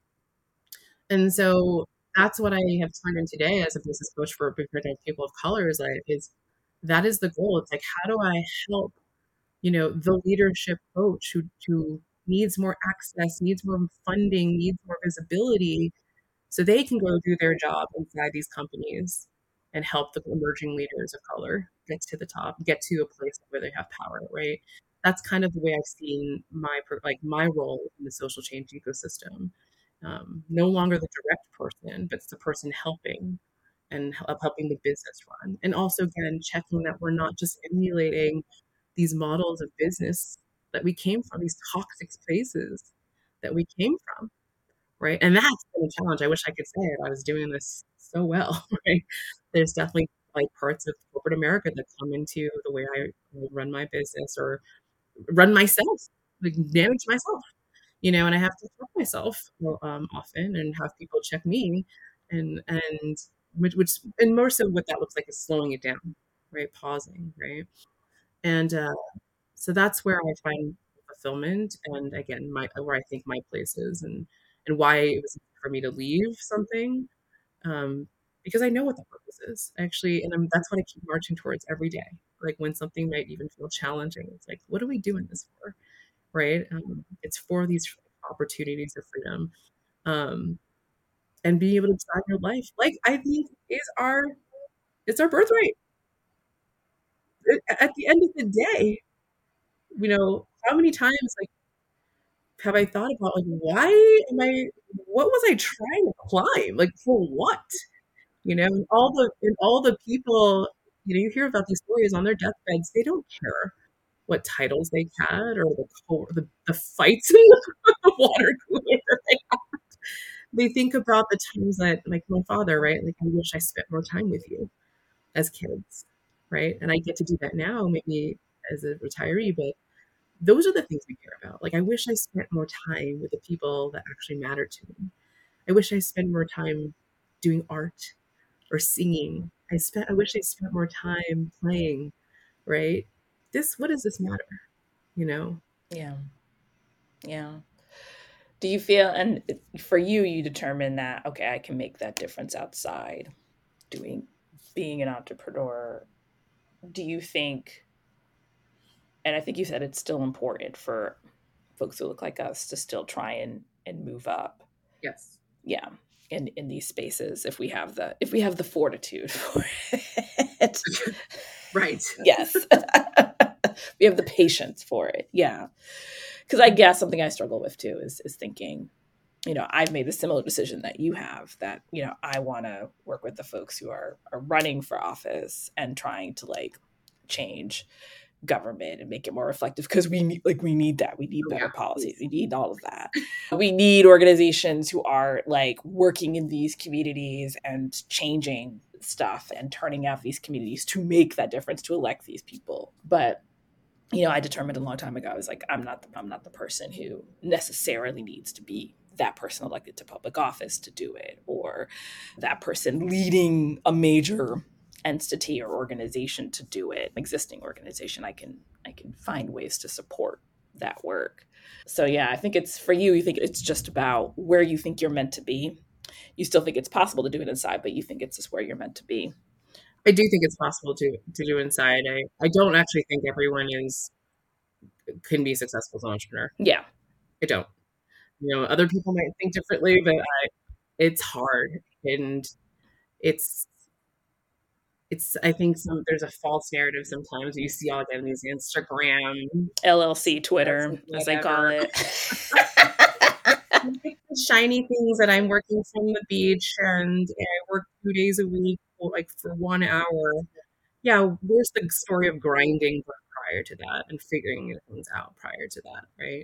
And so that's what I have turned in today as a business coach for different people of color is like is that is the goal. It's like how do I help, you know, the leadership coach who who needs more access, needs more funding, needs more visibility so they can go do their job inside these companies and help the emerging leaders of color get to the top, get to a place where they have power, right? That's kind of the way I've seen my like my role in the social change ecosystem. Um, no longer the direct person, but it's the person helping and help, helping the business run. And also, again, checking that we're not just emulating these models of business that we came from, these toxic spaces that we came from, right? And that's been a challenge. I wish I could say it. I was doing this so well, right? There's definitely like parts of corporate America that come into the way I run my business or run myself, like manage myself, you know, and I have to check myself um, often and have people check me, and and which, which and more so what that looks like is slowing it down, right? Pausing, right? And uh, so that's where I find fulfillment, and again, my where I think my place is, and and why it was easy for me to leave something, um, because I know what the purpose is actually, and I'm, that's what I keep marching towards every day. Like when something might even feel challenging, it's like, what are we doing this for, right? Um, it's for these opportunities of freedom, um, and being able to design your life. Like I think is our it's our birthright. At the end of the day, you know, how many times like have I thought about like why am I what was I trying to climb? Like for what? You know, and all the and all the people, you know, you hear about these stories on their deathbeds, they don't care what titles they had or the co- the, the fights in the water cooler. They think about the times that like my father, right? Like I wish I spent more time with you as kids, right? And I get to do that now, maybe as a retiree, but those are the things we care about. Like I wish I spent more time with the people that actually matter to me. I wish I spent more time doing art or singing. I spent I wish I spent more time playing, right? This what does this matter? You know? Yeah. Yeah. Do you feel, and for you, you determine that, okay, I can make that difference outside doing, being an entrepreneur. Do you think, and I think you said it's still important for folks who look like us to still try and, and move up. Yes. Yeah. In, in these spaces, if we have the, if we have the fortitude for it. Right. Yes. We have the patience for it. Yeah. Cause I guess something I struggle with too is, is thinking, you know, I've made a similar decision that you have that, you know, I want to work with the folks who are, are running for office and trying to like change government and make it more reflective because we need like we need that we need Oh better yeah. policies, Please. we need all of that. We need organizations who are like working in these communities and changing stuff and turning out these communities to make that difference, to elect these people. But you know, I determined a long time ago, I was like, I'm not the, I'm not the person who necessarily needs to be that person elected to public office to do it, or that person leading a major entity or organization to do it. Existing organization, I can I can find ways to support that work. So yeah, I think it's for you. You think it's just about where you think you're meant to be, You still think it's possible to do it inside, but you think it's just where you're meant to be. I do think it's possible to to do inside. I, I don't actually think everyone is can be successful as an entrepreneur. Yeah. I don't. You know, other people might think differently, but I, it's hard, and it's it's. I think some there's a false narrative sometimes. You see all of these Instagram L L C Twitter, as they call it. Shiny things that I'm working from the beach, and I work two days a week, like for one hour. Yeah, where's the story of grinding prior to that and figuring things out prior to that, right?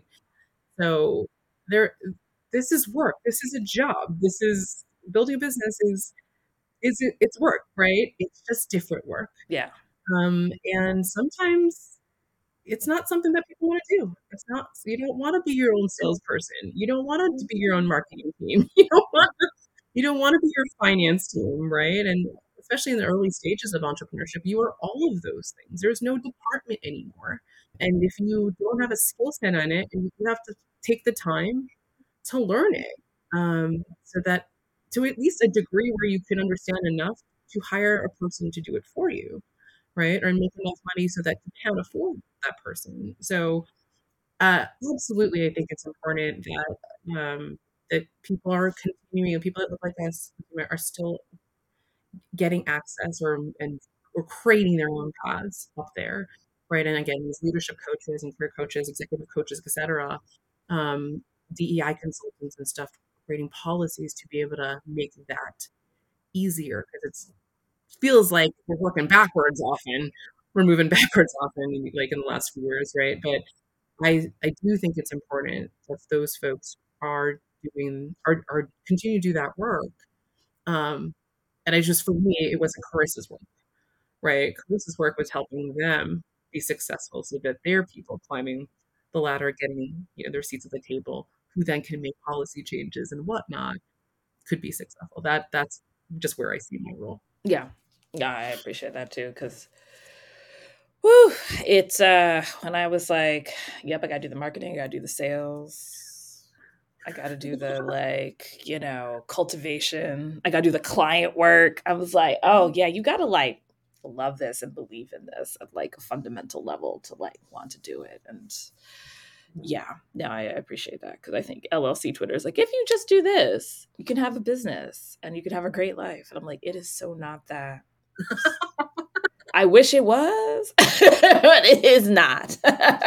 So there, this is work. This is a job. This is building a business. Is is it, it's work, right? It's just different work. Yeah. Um, and sometimes it's not something that people want to do. It's not. You don't want to be your own salesperson. You don't want to be your own marketing team. You don't want. You don't want to be your finance team, right? And especially in the early stages of entrepreneurship, you are all of those things. There's no department anymore. And if you don't have a skill set on it, and you have to take the time to learn it, um, so that to at least a degree where you can understand enough to hire a person to do it for you, right? Or make enough money so that you can afford that person. So uh, absolutely, I think it's important that um, that people are continuing, people that look like us are still getting access or and or creating their own paths up there, right? And again, these leadership coaches and career coaches, executive coaches, et cetera, um, D E I consultants and stuff, creating policies to be able to make that easier because it's feels like we're working backwards often. We're moving backwards often, like in the last few years, right? But I I do think it's important that those folks are doing are are continue to do that work. Um, and I just for me, it wasn't Carissa's work, right? Carissa's work was helping them be successful so that their people climbing the ladder, getting you know their seats at the table, who then can make policy changes and whatnot, could be successful. That that's just where I see my role. Yeah. Yeah, I appreciate that too, because whew, it's uh when I was like, yep, I gotta do the marketing, I gotta do the sales, I gotta do the like, you know, cultivation, I gotta do the client work. I was like, oh yeah, you gotta like love this and believe in this at like a fundamental level to like want to do it. And yeah, no, I appreciate that because I think L L C Twitter is like, if you just do this, you can have a business and you can have a great life. And I'm like, it is so not that. I wish it was, but it is not.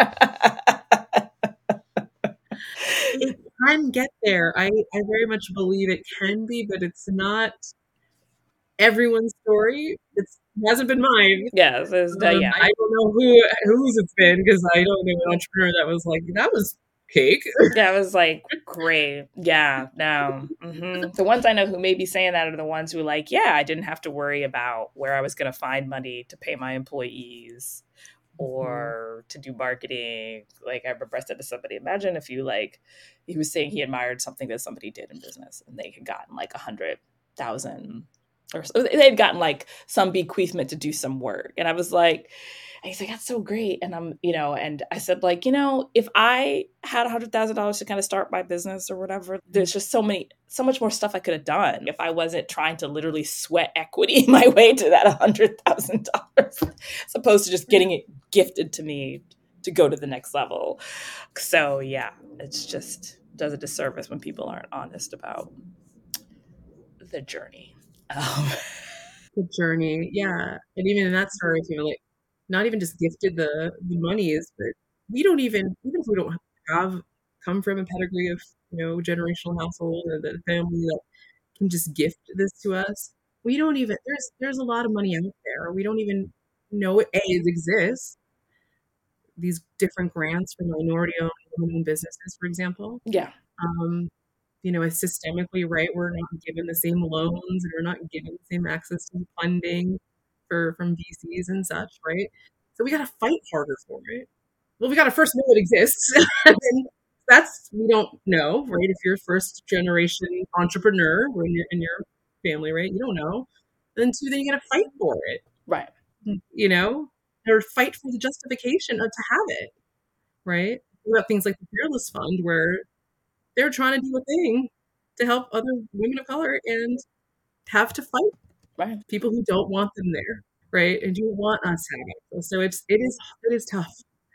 It can get there. I, I very much believe it can be, but it's not everyone's story. It's, it hasn't been mine. Yes, it's, uh, Um, yeah. I don't know who whose it's been because I don't know an entrepreneur that was like, that was cake. Yeah, it was like, great. Yeah, no. Mm-hmm. The ones I know who may be saying that are the ones who are like, yeah, I didn't have to worry about where I was going to find money to pay my employees or to do marketing. Like I remember I said to somebody, imagine if you like, he was saying he admired something that somebody did in business and they had gotten like a hundred thousand or so. They had gotten like some bequeathment to do some work. And I was like, and he's like, that's so great. And I'm, you know, and I said like, you know, if I had a hundred thousand dollars to kind of start my business or whatever, there's just so many, so much more stuff I could have done if I wasn't trying to literally sweat equity my way to that a hundred thousand dollars, as opposed to just getting it gifted to me to go to the next level. So yeah, it's just does a disservice when people aren't honest about the journey. Um, the journey, yeah. And even in that story, you know, like not even just gifted the the monies, but we don't even even if we don't have come from a pedigree of you know generational household or the family that can just gift this to us. We don't even there's there's a lot of money out there. We don't even know it, A, it exists. These different grants for minority-owned women-owned businesses, for example. yeah, Um, you know, it's systemically right. We're not given the same loans and we're not given the same access to funding for from V Cs and such, right? So we got to fight harder for it. Well, we got to first know it exists. And that's we don't know, right? If you're a first generation entrepreneur when you're in your family, right? You don't know. Then two, then you got to fight for it, right. you know, or fight for the justification of to have it, right? We have things like the Fearless Fund where they're trying to do a thing to help other women of color and have to fight Right. people who don't want them there, right? And you want us to have it. So it's it is it is tough.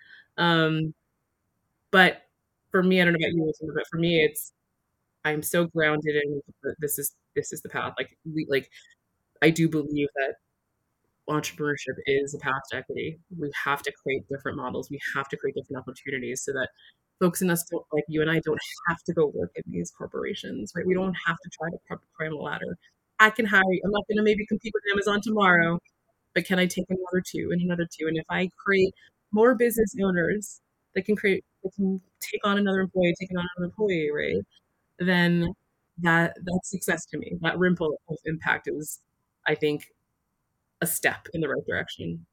Um, but for me, I don't know about you, but for me, it's I'm so grounded in this is this is the path. Like we like I do believe that entrepreneurship is a path to equity. We have to create different models. We have to create different opportunities so that folks in us don't, like you and I, don't have to go work in these corporations, right? We don't have to try to climb the ladder. I can hire you. I'm not going to maybe compete with Amazon tomorrow, but can I take another two and another two? And if I create more business owners that can create, that can take on another employee, take on another employee, right? Then that that's success to me. That ripple of impact is, I think, a step in the right direction.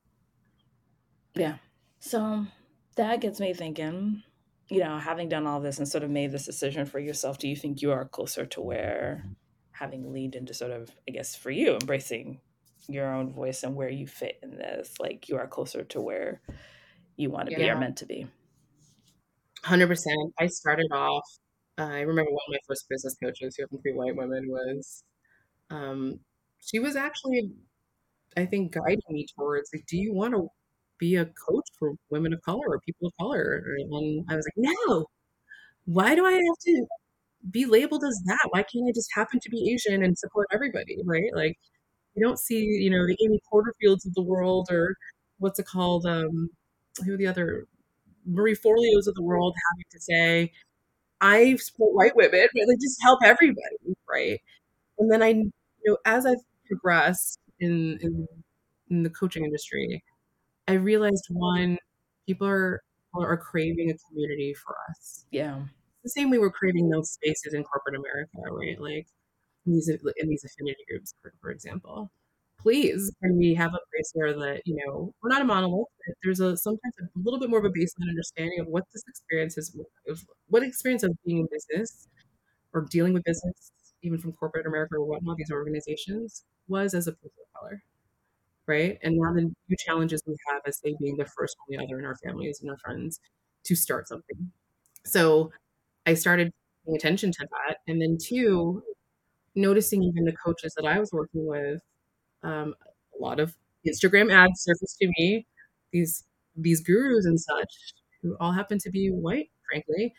Yeah. So that gets me thinking, you know, having done all this and sort of made this decision for yourself, do you think you are closer to where having leaned into sort of, I guess, for you, embracing your own voice and where you fit in this, like you are closer to where you want to be or Yeah, meant to be? one hundred percent. I started off, uh, I remember one of my first business coaches who happened to be white women was, um, she was actually, I think, guiding me towards, like, do you want to be a coach for women of color or people of color? And I was like, no, why do I have to be labeled as that? Why can't I just happen to be Asian and support everybody, right? Like, you don't see, you know, the Amy Porterfields of the world or what's it called? Um, who are the other Marie Forleos of the world having to say, I support white women, but like just help everybody, right? And then I, you know, as I've progressed in in, in the coaching industry, I realized one, people are are craving a community for us. Yeah. The same way we're craving those spaces in corporate America, right? Like in these in these affinity groups, for, for example. Please, can we have a place where that, you know, we're not a monolith, but there's a sometimes a little bit more of a baseline understanding of what this experience is, of what experience of being in business or dealing with business, even from corporate America or whatnot, these organizations, was as a person of color, right? And one of the new challenges we have is, say, being the first only other in our families and our friends to start something. So I started paying attention to that. And then two, noticing even the coaches that I was working with, um, a lot of Instagram ads surfaced to me, these these gurus and such, who all happen to be white, frankly.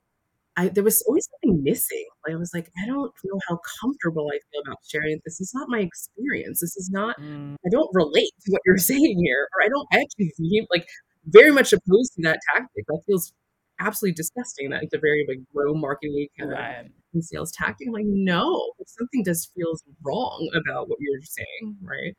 I there was always something missing. Like, I was like, "I don't know how comfortable I feel about sharing this. Is not my experience. This is not Mm, I don't relate to what you're saying here, or I don't I actually feel like very much opposed to that tactic. That feels absolutely disgusting. That it's a very like low marketing kind of right. sales tactic. I'm like, no, something just feels wrong about what you're saying, right?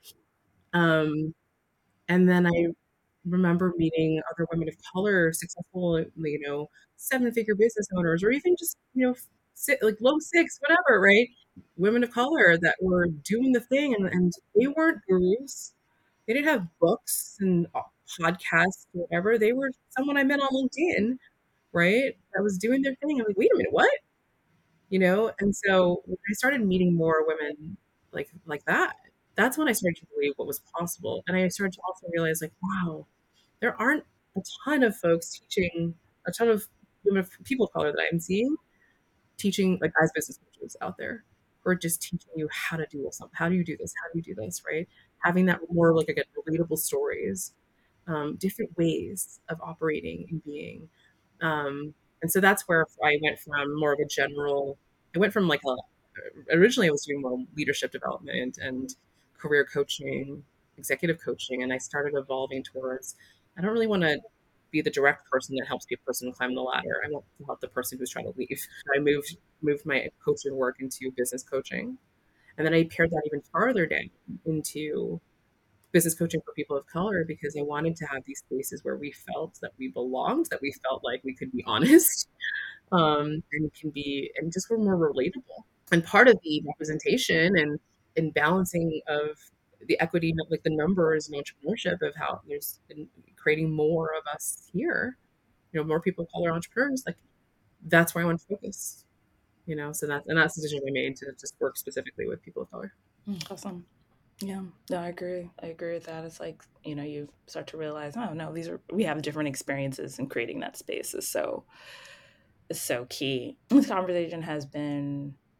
Um, and then I remember meeting other women of color, successful, you know, seven-figure business owners, or even just, you know, si like low six, whatever, right? Women of color that were doing the thing, and, and they weren't gurus. They didn't have books and uh, podcasts, or whatever. They were someone I met on LinkedIn, right? That was doing their thing. I'm like, wait a minute, what? You know? And so when I started meeting more women like like that, that's when I started to believe what was possible. And I started to also realize, like, wow, there aren't a ton of folks teaching, a ton of women, people of color that I'm seeing teaching, like, as business coaches out there, who are just teaching you how to do something. How do you do this? How do you do this? Right? Having that more like, again, relatable stories, um, different ways of operating and being. Um, and so that's where I went from more of a general, I went from like a, originally I was doing more leadership development and career coaching, executive coaching, and I started evolving towards, I don't really want to be the direct person that helps the person climb the ladder. I want to help the person who's trying to leave. I moved moved my coaching work into business coaching. And then I pared that even farther down into business coaching for people of color because I wanted to have these spaces where we felt that we belonged, that we felt like we could be honest, um, and can be, and just were more relatable. And part of the representation and and balancing of the equity, like the numbers and entrepreneurship of how there's been creating more of us here, you know, more people of color entrepreneurs, like that's where I want to focus, you know. So that's and that's the decision I made to just work specifically with people of color. Mm, awesome. Yeah, no, I agree. I agree with that. It's like, you know, you start to realize, oh no, these are we have different experiences, and creating that space is so is so key. This conversation has been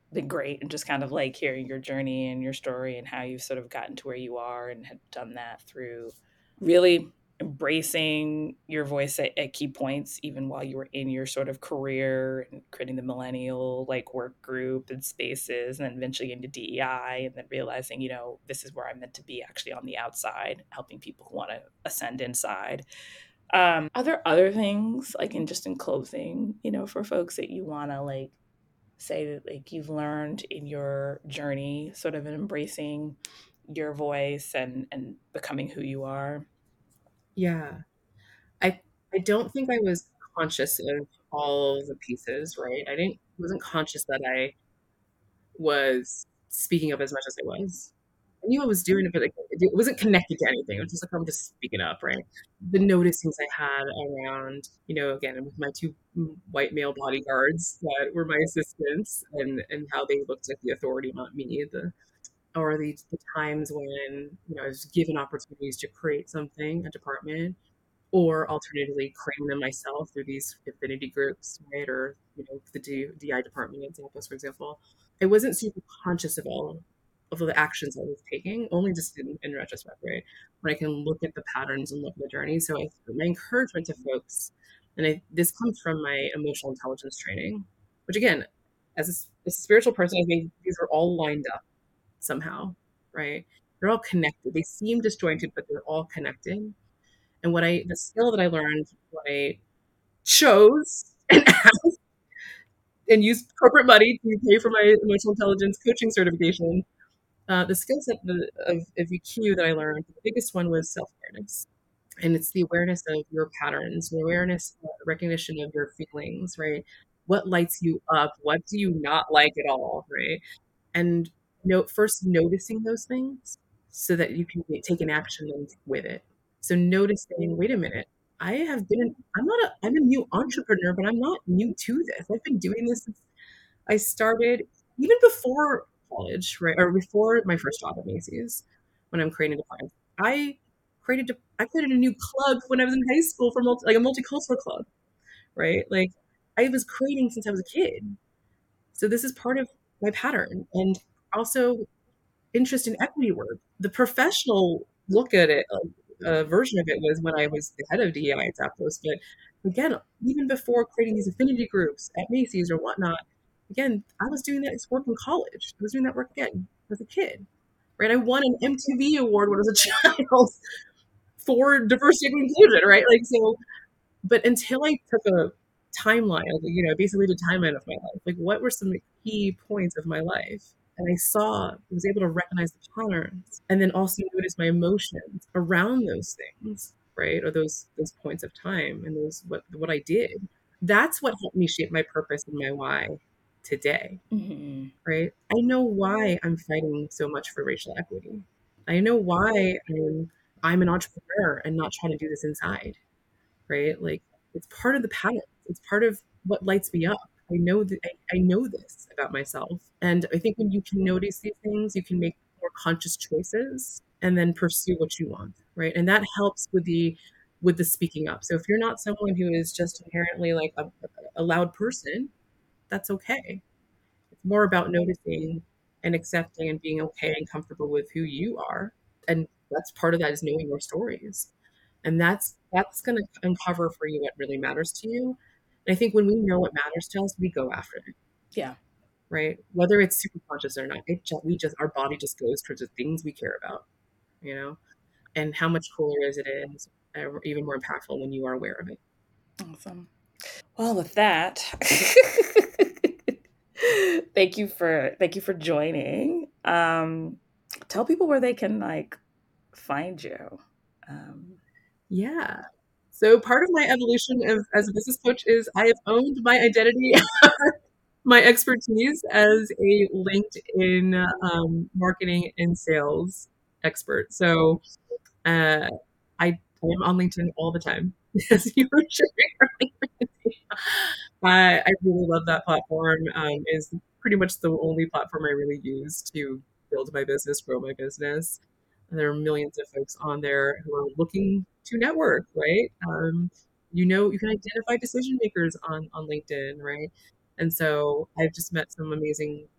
been great, and just kind of like hearing your journey and your story and how you've sort of gotten to where you are and had done that through really embracing your voice at, at key points, even while you were in your sort of career and creating the millennial like work group and spaces, and then eventually into D E I, and then realizing, you know, this is where I'm meant to be actually on the outside, helping people who want to ascend inside. Um, are there other things like in just in closing, you know, for folks that you want to like say that like you've learned in your journey, sort of in embracing your voice and and becoming who you are? Yeah. I I don't think I was conscious of all the pieces, right? I didn't wasn't conscious that I was speaking up as much as I was. I knew I was doing it, but like it wasn't connected to anything. It was just like I'm just speaking up, right? The noticings I had around, you know, again with my two white male bodyguards that were my assistants, and and how they looked at the authority, not me. The or the, the times when you know I was given opportunities to create something, a department, or alternatively creating them myself through these affinity groups, right? Or, you know, the D, DI department at Zappos, for example. I wasn't super conscious of all of the actions I was taking, only just in, in retrospect, right? When I can look at the patterns and look at the journey. So I, my encouragement to folks, and I, this comes from my emotional intelligence training, which again, as a, as a spiritual person, I think these are all lined up somehow, right? They're all connected. They seem disjointed, but they're all connected. And what I, the skill that I learned, what I chose and asked and used corporate money to pay for my emotional intelligence coaching certification, uh, the skill set of, of, of E Q that I learned, the biggest one was self awareness. And it's the awareness of your patterns, the awareness, uh, recognition of your feelings, right? What lights you up? What do you not like at all, right? And note first noticing those things so that you can take an action with it. So noticing, wait a minute, I have been, I'm not a, I'm a new entrepreneur, but I'm not new to this. I've been doing this since I started, even before college, right? Or before my first job at Macy's, when I'm creating designs. I created, I created a new club when I was in high school for multi, like a multicultural club, right? Like I was creating since I was a kid. So this is part of my pattern. And also interest in equity work. The professional look at it, uh, uh, version of it was when I was the head of D E I at Zappos. But again, even before creating these affinity groups at Macy's or whatnot, again, I was doing that work in college. I was doing that work again as a kid, right? I won an M T V award when I was a child for diversity and inclusion, right? Like, so, but until I took a timeline, you know, basically the timeline of my life, like what were some key points of my life? And I saw, was able to recognize the patterns and then also notice my emotions around those things, right? Or those those points of time and those what what I did. That's what helped me shape my purpose and my why today, Mm-hmm. right? I know why I'm fighting so much for racial equity. I know why I'm I'm an entrepreneur and not trying to do this inside, right? Like it's part of the pattern. It's part of what lights me up. I know that I, I know this about myself. And I think when you can notice these things, you can make more conscious choices and then pursue what you want, right? And that helps with the with the speaking up. So if you're not someone who is just inherently like a, a loud person, that's okay. It's more about noticing and accepting and being okay and comfortable with who you are. And that's part of that is knowing your stories. And that's that's going to uncover for you what really matters to you. And I think when we know what matters to us, we go after it, Yeah. right? Whether it's super conscious or not, it just, we just our body just goes towards the things we care about, you know. And how much cooler is it is, uh, even more impactful when you are aware of it. Awesome. Well, with that, thank you for thank you for joining. Um, tell people where they can like find you. Um, Yeah. So part of my evolution of, as a business coach is I have owned my identity, my expertise as a LinkedIn um, marketing and sales expert. So uh, I am on LinkedIn all the time, as you were sharing earlier. I, I really love that platform. Um, is pretty much the only platform I really use to build my business, grow my business. And there are millions of folks on there who are looking to network, right? Um, you know, you can identify decision makers on on LinkedIn, right? And so I've just met some amazing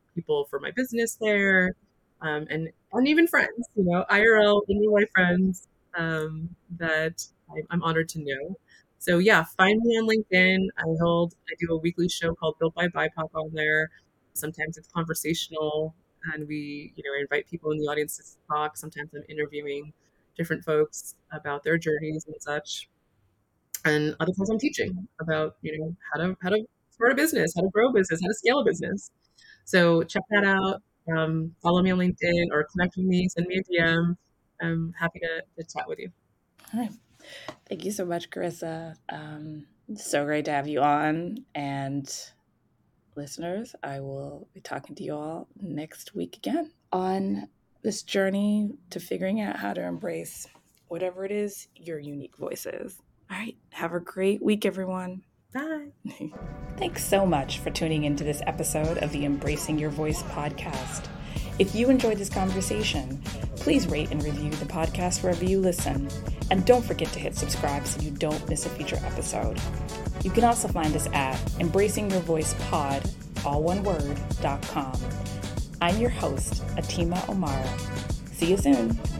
people for my business there, um, and and even friends, you know, I R L in real life friends um, that I, I'm honored to know. So yeah, find me on LinkedIn. I hold I do a weekly show called Built by B I P O C on there. Sometimes it's conversational, and we you know invite people in the audience to talk. Sometimes I'm interviewing different folks about their journeys and such. And other times I'm teaching about, you know, how to how to start a business, how to grow a business, how to scale a business. So check that out. Um, follow me on LinkedIn or connect with me, send me a D M. I'm happy to, to chat with you. All right. Thank you so much, Carissa. Um, so great to have you on. And listeners, I will be talking to you all next week again on this journey to figuring out how to embrace whatever it is your unique voice is. All right. Have a great week, everyone. Bye. Thanks so much for tuning into this episode of the Embracing Your Voice podcast. If you enjoyed this conversation, please rate and review the podcast wherever you listen. And don't forget to hit subscribe so you don't miss a future episode. You can also find us at embracing your voice pod, all one word, dot com. I'm your host, Atima Omara. See you soon.